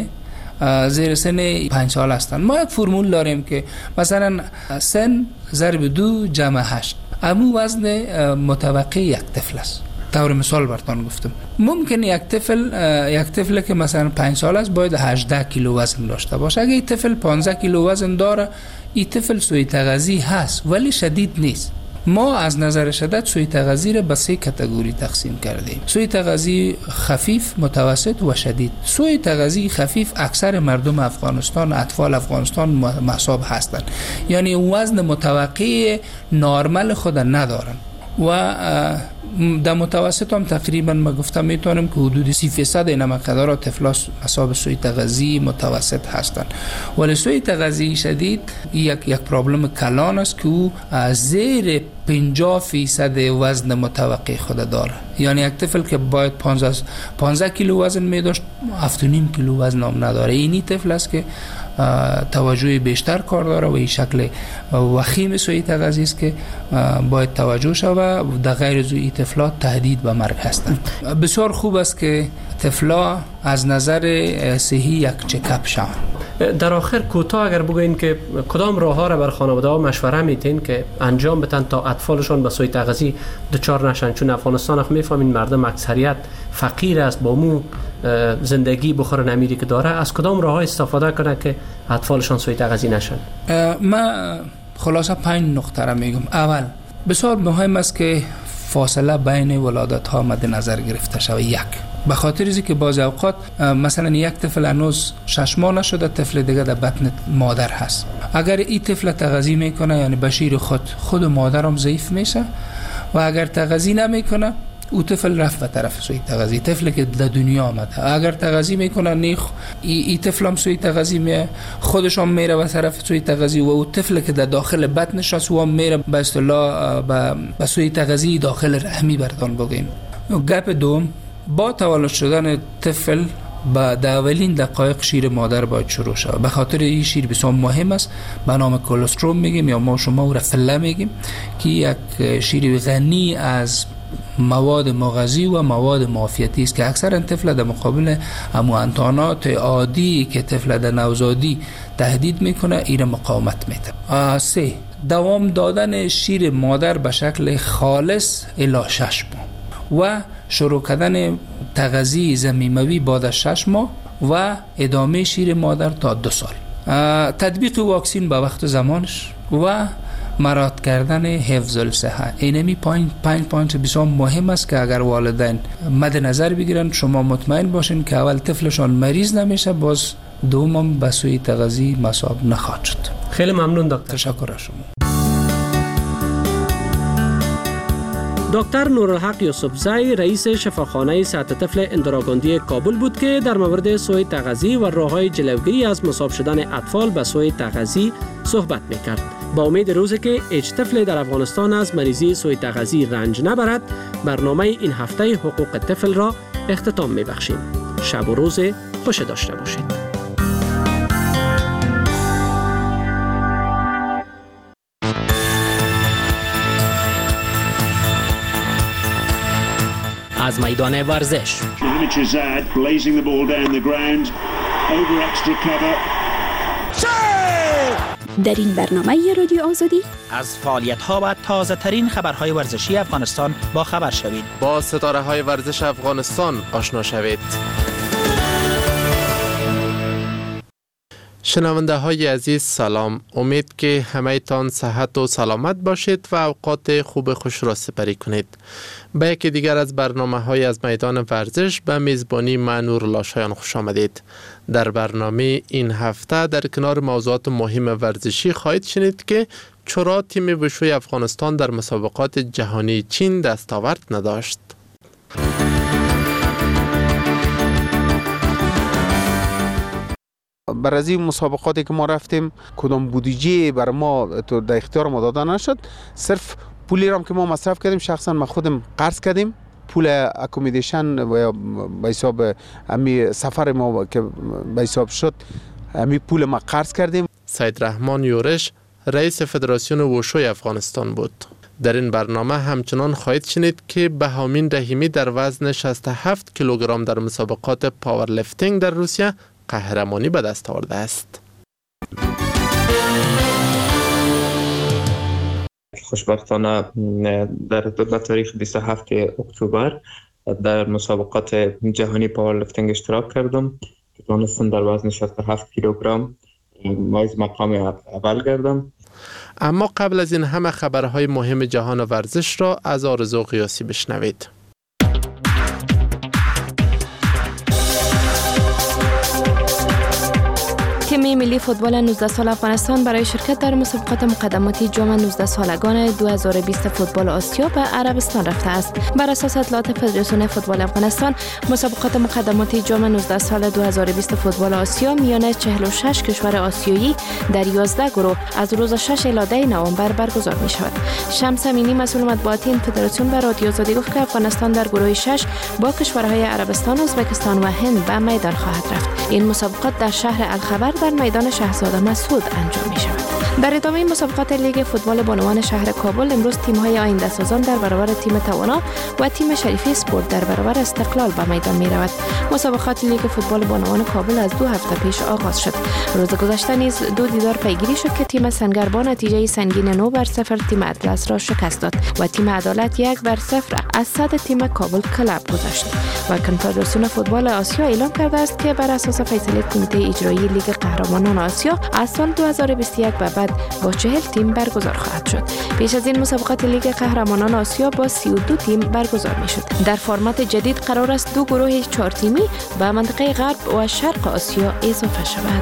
سن 5 سال هستند ما یک فرمول داریم که مثلا سن ضرب 2 جمع 8 امو وزن متوقع یک طفل است. طور مثال براتون گفتم ممکن یک طفل که مثلا 5 سال است باید 18 کیلو وزن داشته باشه. اگه این طفل 15 کیلو وزن داره این طفل سوی تغذی هست ولی شدید نیست. ما از نظر شدت سوی تغذی را به 3 کاتگوری تقسیم کردیم: سوی تغذی خفیف، متوسط و شدید. سوی تغذی خفیف اکثر مردم افغانستان، اطفال افغانستان محسوب هستند، یعنی وزن متوقع نرمال خود ندارن و در متوسط هم تقریبا ما گفتم میتونیم که حدود 30% این مقدار طفلا حساب سوی تغذی متوسط هستند. ولی سوی تغذی شدید یک پرابلم کلان است که او زیر 50% وزن متوقع خود داره، یعنی یک طفل که باید 15 کیلو وزن می داشت 7.5 کیلو وزن هم نداره. اینی طفل است که توجه بیشتر کار داره و این شکل وخیم سوی تغذی است که باید توجه شود. در غیر از این طفلا تهدید به مرگ هستند. بسیار خوب است که طفلا از نظر صحی یک چکاپ شوند. در آخر کوتاه اگر بگوین که کدام راه‌ها را بر خانواده‌ها مشوره میتین که انجام بدن تا اطفالشان به سوی تغذی دچار نشن، چون افغانستان هم میفهمین مردم اکثریت فقیر است، با مو زندگی بخور نمیری که داره، از کدام راه‌ها استفاده کنه که اطفالشان سوی تغذی نشن؟ من خلاصه 5 نکته را میگم. اول بسیار مهم است که فاصله بین ولادت ها مد نظر گرفته شود. یک به خاطر اینکه که بعضی اوقات مثلا یک طفل هنوز 6 ماه نشده، طفل دیگه در بطن مادر هست. اگر این طفل تغذی میکنه یعنی بشیر خود مادر هم ضعیف میشه و اگر تغذی نمیکنه او طفل رفت به طرف سوی تغذی، طفلی که در دنیا آمده. اگر تغذی میکنه نیخ این طفل هم سوی تغذی میه، خودش هم میره به طرف سوی تغذی و او طفل که در داخل بطنش هست او هم میره به اصطلاح به سوی تغذی داخل رحمی بردان بگیم. گپ دوم، با تولد شدن طفل در اولین دقایق شیر مادر باید شروع شود. به خاطر این شیر بسیار مهم است، به نام کلسترول میگیم یا ما شما او را فله میگیم که یک شیر غنی از مواد مغذی و مواد معافیتی است که اکثرا طفل در مقابل اموانتانات عادی که طفل در نوزادی تهدید میکنه ایره مقاومت میده. 3 دوام دادن شیر مادر به شکل خالص الی 6 ماه و شروع کردن تغذیه ضمیموی بعد از 6 ماه و ادامه شیر مادر تا 2 سال. تطبیق واکسین به وقت زمانش و مراعات کردن حفظ الصحه. اینمی 5 پوینت بسیار مهم است که اگر والدین مد نظر بگیرن شما مطمئن باشین که اول طفلشان مریض نمیشه، باز دومم به سوی تغذی مصاب نخواهد شد. خیلی ممنون دکتر. تشکر از شما. دکتر نورالحق یوسفزی رئیس شفاخانه صحت طفل اندراگاندی کابل بود که در مورد سوی تغذی و راه‌های جلوگیری از مصاب شدن اطفال به سوی تغذی صحبت می‌کرد. با امید روزی که هیچ طفلی در افغانستان از مریضی سوء تغذی رنج نبرد، برنامه این هفته حقوق طفل را اختتام می‌بخشیم. شب و روز خوش داشته باشید. از میدان ورزش در این برنامه رادیو آزادی از فعالیت‌ها و تازه‌ترین خبرهای ورزشی افغانستان با خبر شوید. با ستاره‌های ورزش افغانستان آشنا شوید. شنونده های عزیز سلام. امید که همه تان صحت و سلامت باشید و اوقات خوب خوش را سپری کنید. به یکی دیگر از برنامه های از میدان ورزش به میزبانی من نورالله شایان خوش آمدید. در برنامه این هفته در کنار موضوعات مهم ورزشی خواهید شنید که چرا تیم وشوی افغانستان در مسابقات جهانی چین دستاورد نداشت. بر از این مسابقاتی که ما رفتیم کدام بودجه بر ما تو در اختیار ما داده نشد. صرف پولی را که ما مصرف کردیم، شخصا ما خودم قرض کردیم، پول اکومودیشن و به حساب امی سفر ما که به حساب شد امی پول ما قرض کردیم. سید رحمان یورش رئیس فدراسیون وشوی افغانستان بود. در این برنامه همچنان خواهید شنید که بهامین رحیمی در وزن 67 کیلوگرم در مسابقات پاورلیفتینگ در روسیه قهرمانی به دست آورده است. خوشبختانه در تاریخ 27 اکتبر در مسابقات جهانی پاورلیفتینگ اشتراک کردم. توانستم در وزن 67 کیلوگرم مایز مقام اول گردم. اما قبل از این همه خبرهای مهم جهان ورزش را از آرزو قیاسی بشنوید. تیم ملی فوتبال 19 سال افغانستان برای شرکت در مسابقات مقدماتی جام 19 سالگان 2020 فوتبال آسیا به عربستان رفته است. بر اساس اطلاعات فدراسیون فوتبال افغانستان، مسابقات مقدماتی جام 19 سال 2020 فوتبال آسیا میان 46 کشور آسیایی در 11 گروه از روز 6 الی 10 نوامبر برگزار می شود. شمس امینی مسئول مطبوعاتی این فدراسیون به رادیو آزادی گفت که افغانستان در گروه 6 با کشورهای عربستان، ازبکستان و هند به میدان خواهد رفت. این مسابقات در شهر الخبر در میدان شهزاده مسعود انجام می شود. در ادامه مسابقات لیگ فوتبال بانوان شهر کابل، امروز تیم‌های آینده سازان در برابر تیم توانا و تیم شریفی اسپورت در برابر استقلال به میدان می رود. مسابقات لیگ فوتبال بانوان کابل از 2 هفته پیش آغاز شد. روز گذشته نیز 2 دیدار پیگیری شد که تیم سنگر با نتیجه سنگین 9-0 تیم اطلس را شکست داد و تیم عدالت 1-0 از صد تیم کابل کلاب گذاشت. و کنفدراسیون فوتبال آسیا اعلام کرده است که بر اساس فیصله کمیته اجرایی لیگ قهرمانان آسیا از سال 2021 به بعد با 40 تیم برگزار خواهد شد. پیش از این مسابقات لیگ قهرمانان آسیا با 32 تیم برگزار می شد. در فرمات جدید قرار است 2 گروه 4 تیمی به منطقه غرب و شرق آسیا اضافه شود.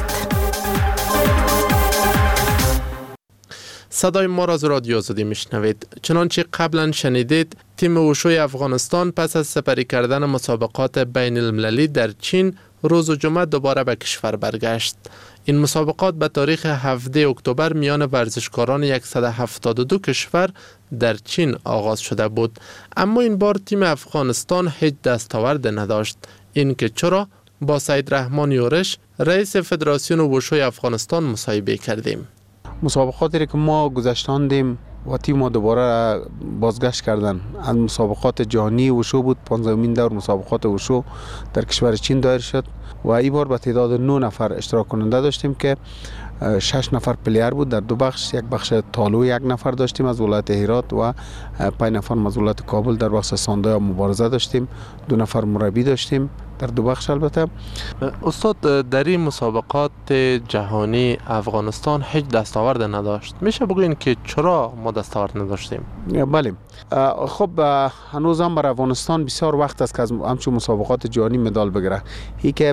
صدای ما را از رادیو آزادی میشنوید. چنانچه قبلا شنیدید، تیم وشوی افغانستان پس از سپری کردن مسابقات بین المللی در چین روز جمعه دوباره به کشور برگشت. این مسابقات به تاریخ 17 اکتبر میان ورزشکاران 172 کشور در چین آغاز شده بود. اما این بار تیم افغانستان هیچ دستاورد نداشت. این که چرا؟ با سید رحمان یورش رئیس فدراسیون وشوی افغانستان مصاحبه کردیم. مسابقاتی که ما گذشتاندیم و تیم ما دوباره بازگشت کردن از مسابقات جهانی وشو بود. 15مین دور مسابقات وشو در کشور چین دایر شد و این بار به تعداد 9 نفر اشتراک کننده داشتیم که 6 نفر پلیر بود در 2 بخش. یک بخش تالو 1 نفر داشتیم از ولایت هرات و 5 نفر از ولایت کابل. در بخش سانده و مبارزه داشتیم. 2 نفر مربی داشتیم در 2 بخش. البته استاد، در این مسابقات جهانی افغانستان هیچ دستاورد نداشت. میشه بگوین که چرا ما دستاورد نداشتیم؟ بله، خب هنوز هم بر افغانستان بسیار وقت است که از همچون مسابقات جهانی مدال بگیره. این که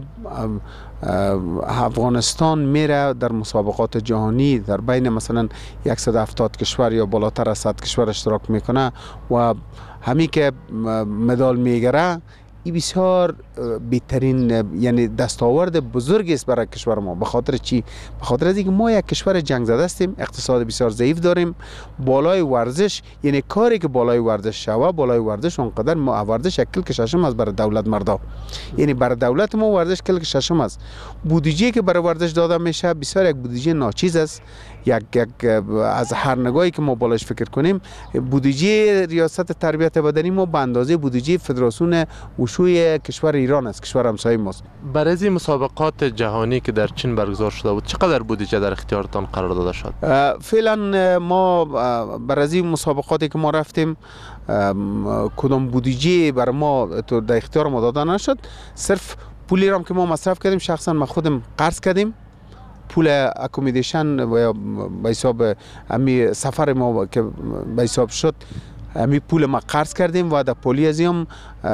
افغانستان میره در مسابقات جهانی در بین مثلا 170 کشور یا بالاتر از 100 کشور اشتراک میکنه و همین که مدال میگیره این بسیار بهترین یعنی دستاورد بزرگی است برای کشور ما. به خاطر چی؟ به خاطر از اینکه ما یک کشور جنگ زده هستیم، اقتصاد بسیار ضعیف داریم، بالای ورزش، یعنی کاری که بالای ورزش شوه، بالای ورزش اونقدر ما ورزش یک کلک ششم است برای دولت مردا، یعنی برای دولت ما ورزش کلک ششم است. بودجه که برای ورزش داده میشه بسیار یک بودجه ناچیز است. یک از هر نگاهی که ما بالاش فکر کنیم، بودجه ریاست تربیت بدنی ما به اندازه بودجه فدراسیون وشوی کشور ایران است، کشور همسایه ماست. برای این مسابقات جهانی که در چین برگزار شده بود چقدر بودجه در اختیارتان قرار داده شد؟ فعلا ما برای این مسابقاتی که ما رفتیم کدام بودجه بر ما در اختیار ما داده نشد. صرف پولی را که ما مصرف کردیم، شخصا ما خودم قرض کردیم، پول اکومودیشن و به حساب امی سفر ما که به حساب شد امی پول ما قرض کردیم و در پولی ازیم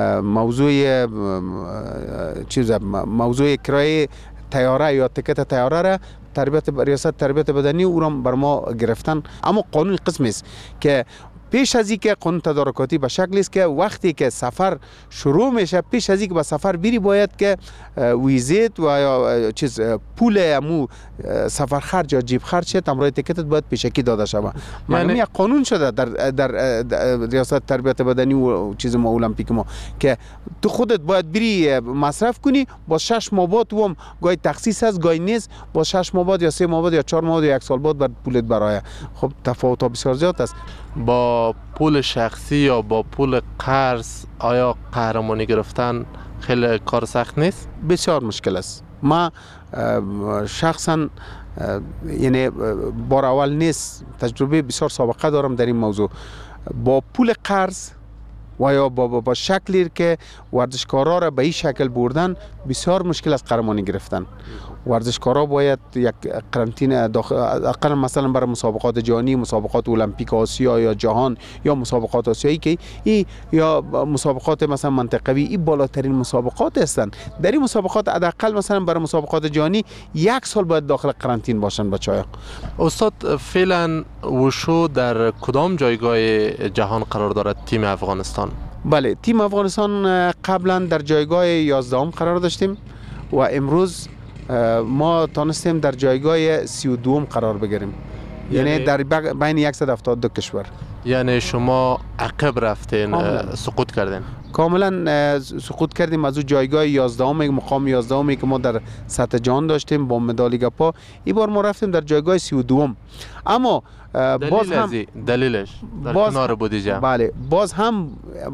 موضوع کرایه طیاره یا تکت طیاره را ریاست تربیت بدنی او را بر ما گرفتن. اما قانون قسمی است که پیش از اینکه قانون تدارکاتی به شکلی است که وقتی که سفر شروع میشه، پیش از اینکه به سفر بری باید که ویزیت و یا چیز پول امو سفر خرج یا جیب خرج همراه تیکتت باید پیشکی داده شود. یعنی یک قانون شده در ریاست تربیت بدنی و چیز ما المپیک ما که تو خودت باید بری مصرف کنی، با 6 ماه بعد تو هم گاهی تخصیص است گاهی نیست، با 6 ماه بعد یا 3 ماه بعد یا 4 ماه بعد یا 1 سال بعد بر پولت برای. خب تفاوت بسیار زیاد است. با پول شخصی یا با پول قرض آیا قهرمانی گرفتن خیلی کار سخت نیست؟ بسیار مشکل است. ما شخصا یعنی بار اول نیست، تجربه بسیار سابقه دارم در این موضوع. با پول قرض و یا با شکلی که ورزشکارا را به این شکل بردن بسیار مشکل است قهرمانی گرفتن. ورزشکارا باید یک قرنطینه اقل مثلا برای مسابقات جهانی، مسابقات المپیک آسیا یا جهان یا مسابقات آسیایی که یا مسابقات مثلا منطقوی، این بالاترین مسابقات هستند. در این مسابقات حداقل مثلا برای مسابقات جهانی 1 سال باید داخل قرنطینه باشن بچه‌ها. استاد فعلا وشو در کدام جایگاه جهان قرار دارد تیم افغانستان؟ بله، تیم افغانستان قبلا در جایگاه 11 قرار داشتیم و امروز ما تانستیم در جایگاه 32 قرار بگیریم، یعنی در بین 172 کشور. یعنی شما عقب رفتین، سقوط کردین؟ کاملا سقوط کردیم از اون جایگاه 11 مقام 11 که ما در سطح جهان داشتیم با مدال گپا. این بار ما رفتیم در جایگاه 32. اما باز هم دلیلش در کنار بودجه. بله، باز هم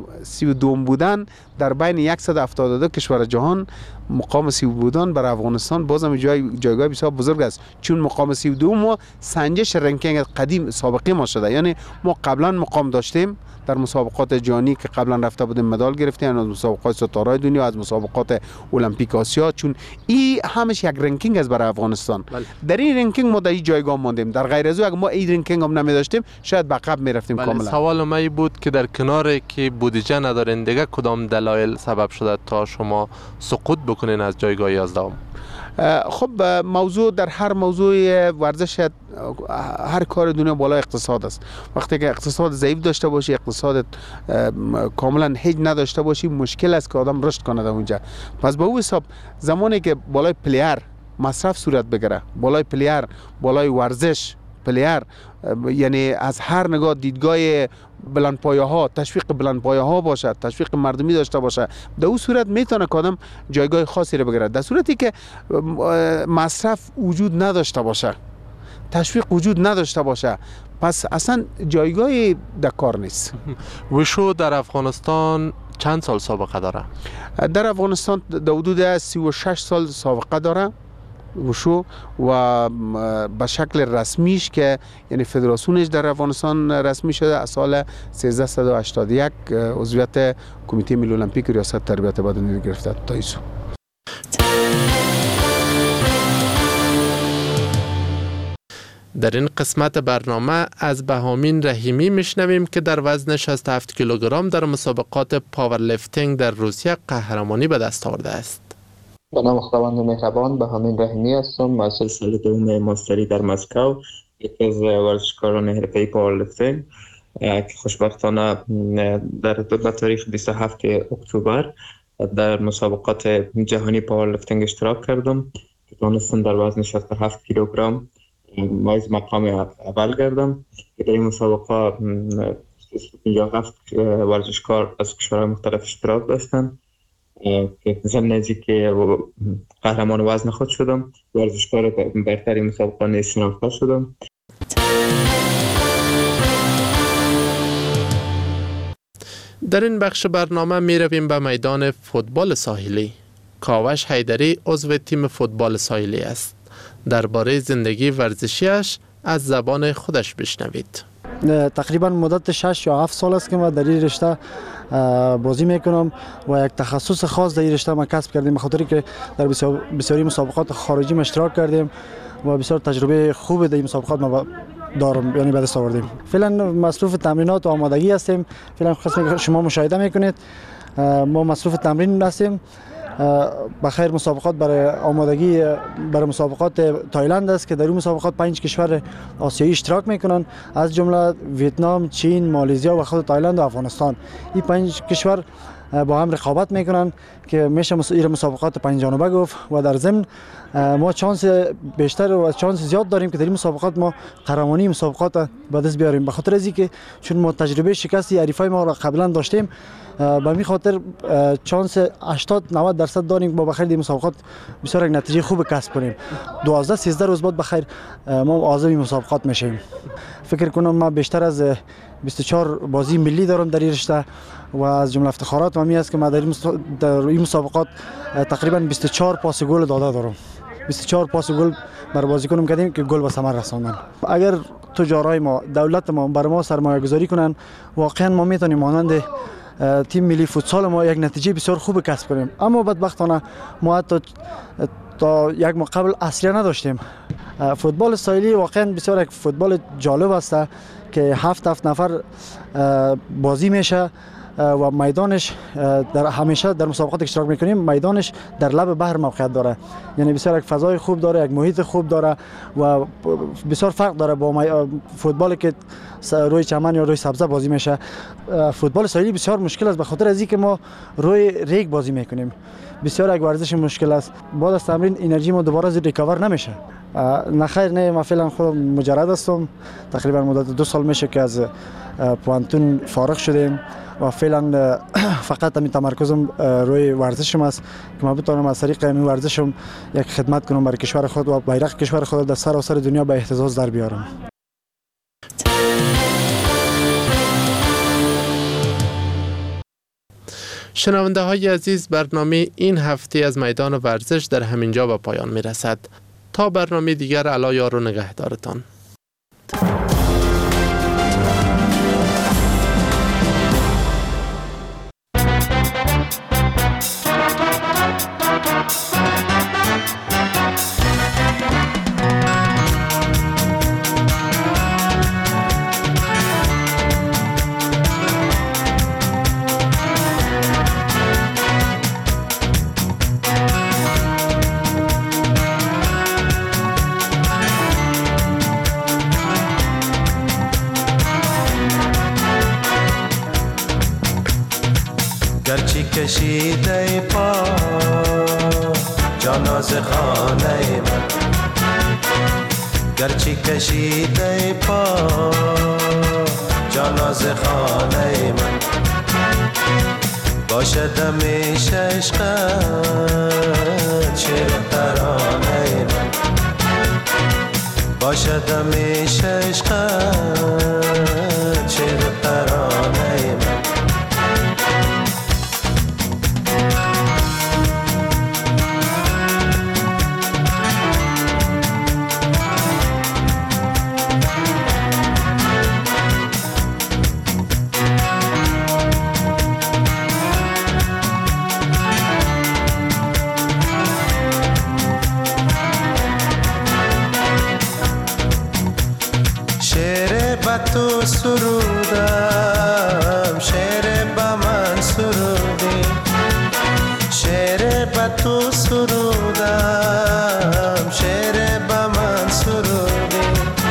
32 بودن در بین 172 کشور جهان، مقام 32 بودن برای افغانستان باز هم جایگاه بسیار بزرگ است، چون مقام 32 ما سنجش رنکینگ قدیم سابقه ما شده. یعنی ما قبلا مقام داشتیم در مسابقات جهانی که قبلا رفته بودیم مدال گرفتیم، از مسابقات ستاره دنیا، از مسابقات المپیک آسیا، چون این همش یک رنکینگ است برای افغانستان. در این رنکینگ ما در این جایگاه ماندیم. در غیر از او اگه ما این رنکینگ هم نمی داشتیم شاید به عقب می رفتیم کاملا. سوال من بود که در کنار که بودجه ندارین دیگه کدام دلایل سبب شده تا شما سقوط بکنین از جایگاه 11؟ خب موضوع در هر موضوع ورزش، هر کار دنیا بالا اقتصاد است. وقتی که اقتصاد ضعیف داشته باشی، اقتصاد کاملا هیچ نداشته باشی، مشکل است که آدم رشد کنه در اونجا. پس با او حساب زمانی که بالای پلیر مصرف صورت بگیره، بالای پلیر، بالای ورزش پلیر، یعنی از هر نگاه دیدگاه بلندپایه ها، تشویق بلندپایه ها باشد، تشویق مردمی داشته باشه، در اون صورت میتونه که آدم جایگاه خاصی رو بگیره. در صورتی که مصرف وجود نداشته باشه، تشویق وجود نداشته باشه، پس اصلا جایگاه در کار نیست. وشو در افغانستان چند سال سابقه داره؟ در افغانستان در حدود 36 سال سابقه داره وشو، و به شکل رسمیش که یعنی فدراسیونش در افغانستان رسمی شده از سال 1381 عضویت کمیته ملی المپیک ریاست تربیت بدنی گرفته تا ایسو. در این قسمت برنامه از بهامین رحیمی میشنویم که در وزن 67 کیلوگرم در مسابقات پاورلیفتینگ در روسیه قهرمانی به دست آورده است. به نام خداوند مهربان، بهامین رحیمی هستم، محصل سال دوم ماستری در مسکو، یکی از ورزشکاران حرفه‌ای پاورلیفتینگ که خوشبختانه به تاریخ 27 اکتبر در مسابقات جهانی پاورلیفتینگ اشتراک کردم که تونستم در وزن 67 کیلوگرم مایز مقام اول گردم که در این مسابقه 57 ورزشکار از کشورهای مختلف اشتراک داشتن که ضمن از که قهرمان وزن خود شدم، ورزشکار برتر مسابقه نیز شناخته شدم. در این بخش برنامه می رویم به میدان فوتبال ساحلی. کاوش حیدری عضو تیم فوتبال ساحلی است. درباره زندگی ورزشیش از زبان خودش بشنوید. تقریبا مدت 6 یا 7 سال است که ما در این رشته بازی میکنم و یک تخصص خاص در این رشته ما کسب کردیم، بخاطری که در بسیاری مسابقات خارجی ما اشتراک کردیم و بسیار تجربه خوب در این مسابقات ما دارم، یعنی به دست آوردیم. فعلا مصروف تمرینات و آمادگی هستیم. فعلا خاص شما مشاهده میکنید ما مصروف تمرین هستیم. بخیر مسابقات برای آمادگی برای مسابقات تایلند است که در اون مسابقات 5 کشور آسیایی اشتراک میکنن، از جمله ویتنام، چین، مالزیا و خود تایلند و افغانستان. این 5 کشور با هم رقابت میکنن که میشه این مسابقات 5 جانبه گفت و در ضمن ما چانس بیشتر و چانس زیاد داریم که در این مسابقات ما قهرمانی مسابقات به دست بیاریم، به خاطر از اینکه چون ما تجربه شکست حریفای ما را قبلا داشتیم، به می خاطر چانس 80-90% داریم که با بخیر این مسابقات بسیار یک نتیجه خوب کسب کنیم. 12-13 روز بعد بخیر ما عازم این مسابقات میشیم. فکر کنم ما بیشتر از 24 بازی ملی دارم در این رشته و از جمله افتخارات ما است که ما در این مسابقات تقریبا 24 پاس گل داده دارم. 24 پاس گل بر بازیکنم کردیم که گل به ثمر رساندن. اگر تجارای ما، دولت ما برای ما سرمایه گذاری کنن، واقعا ما میتونیم مانند تیم ملی فوتسال ما یک نتیجه بسیار خوب کسب کنیم. اما بدبختانه ما حتی تا یک ماه قبل اصلا نداشتیم. فوتبال ساحلی واقعا بسیار یک فوتبال جالب است که 7 نفر بازی میشه و میدانش در همیشه در مسابقات اشتراک میکنیم، میدانش در لب بحر موقعیت داره، یعنی بسیار یک فضای خوب داره، یک محیط خوب داره و بسیار فرق داره با فوتبالی که روی چمن یا روی سبزه بازی میشه. فوتبال ساحلی بسیار مشکل است به خاطر از اینکه ما روی ریگ بازی میکنیم، بسیار یک ورزش مشکل است. بعد از تمرین انرژی ما دوباره زیر ریکاور نمیشه. نه خیر، نه، ما فعلا خودم مجرد هستم، تقریبا مدت 2 سال میشه که از پوانتون فارغ شدیم و فعلا فقط همین تمرکزم روی ورزشم است که ما بتونم از طریق این ورزشم یک خدمت کنم برای کشور خود و بیرق کشور خود در سراسر دنیا به اهتزاز در بیارم. شنونده های عزیز، برنامه این هفته از میدان ورزش در همینجا به پایان می رسد. تا برنامه دیگر، الا یار و نگهدارتان. کشیده پا جاناز خانه من، گرچه کشیده پا جاناز خانه من، باشد همیشه عشقت شعر ترانه من، باشد همیشه عشقت شعر ترانه من. تو سرودم شعر با من سرودی، شعر با تو سرودم شعر با من سرودی،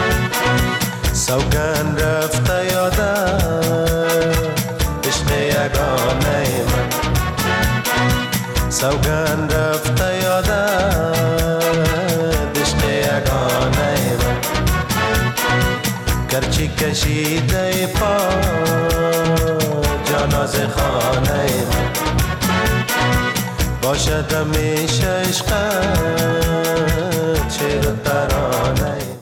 سوگند رفته یادم عشق یگانه من، سوگند رفته یادت عشق یگانه من گرچه کشیده پا جاناز خانه من باشد همیشه عشقت شعر و ترانه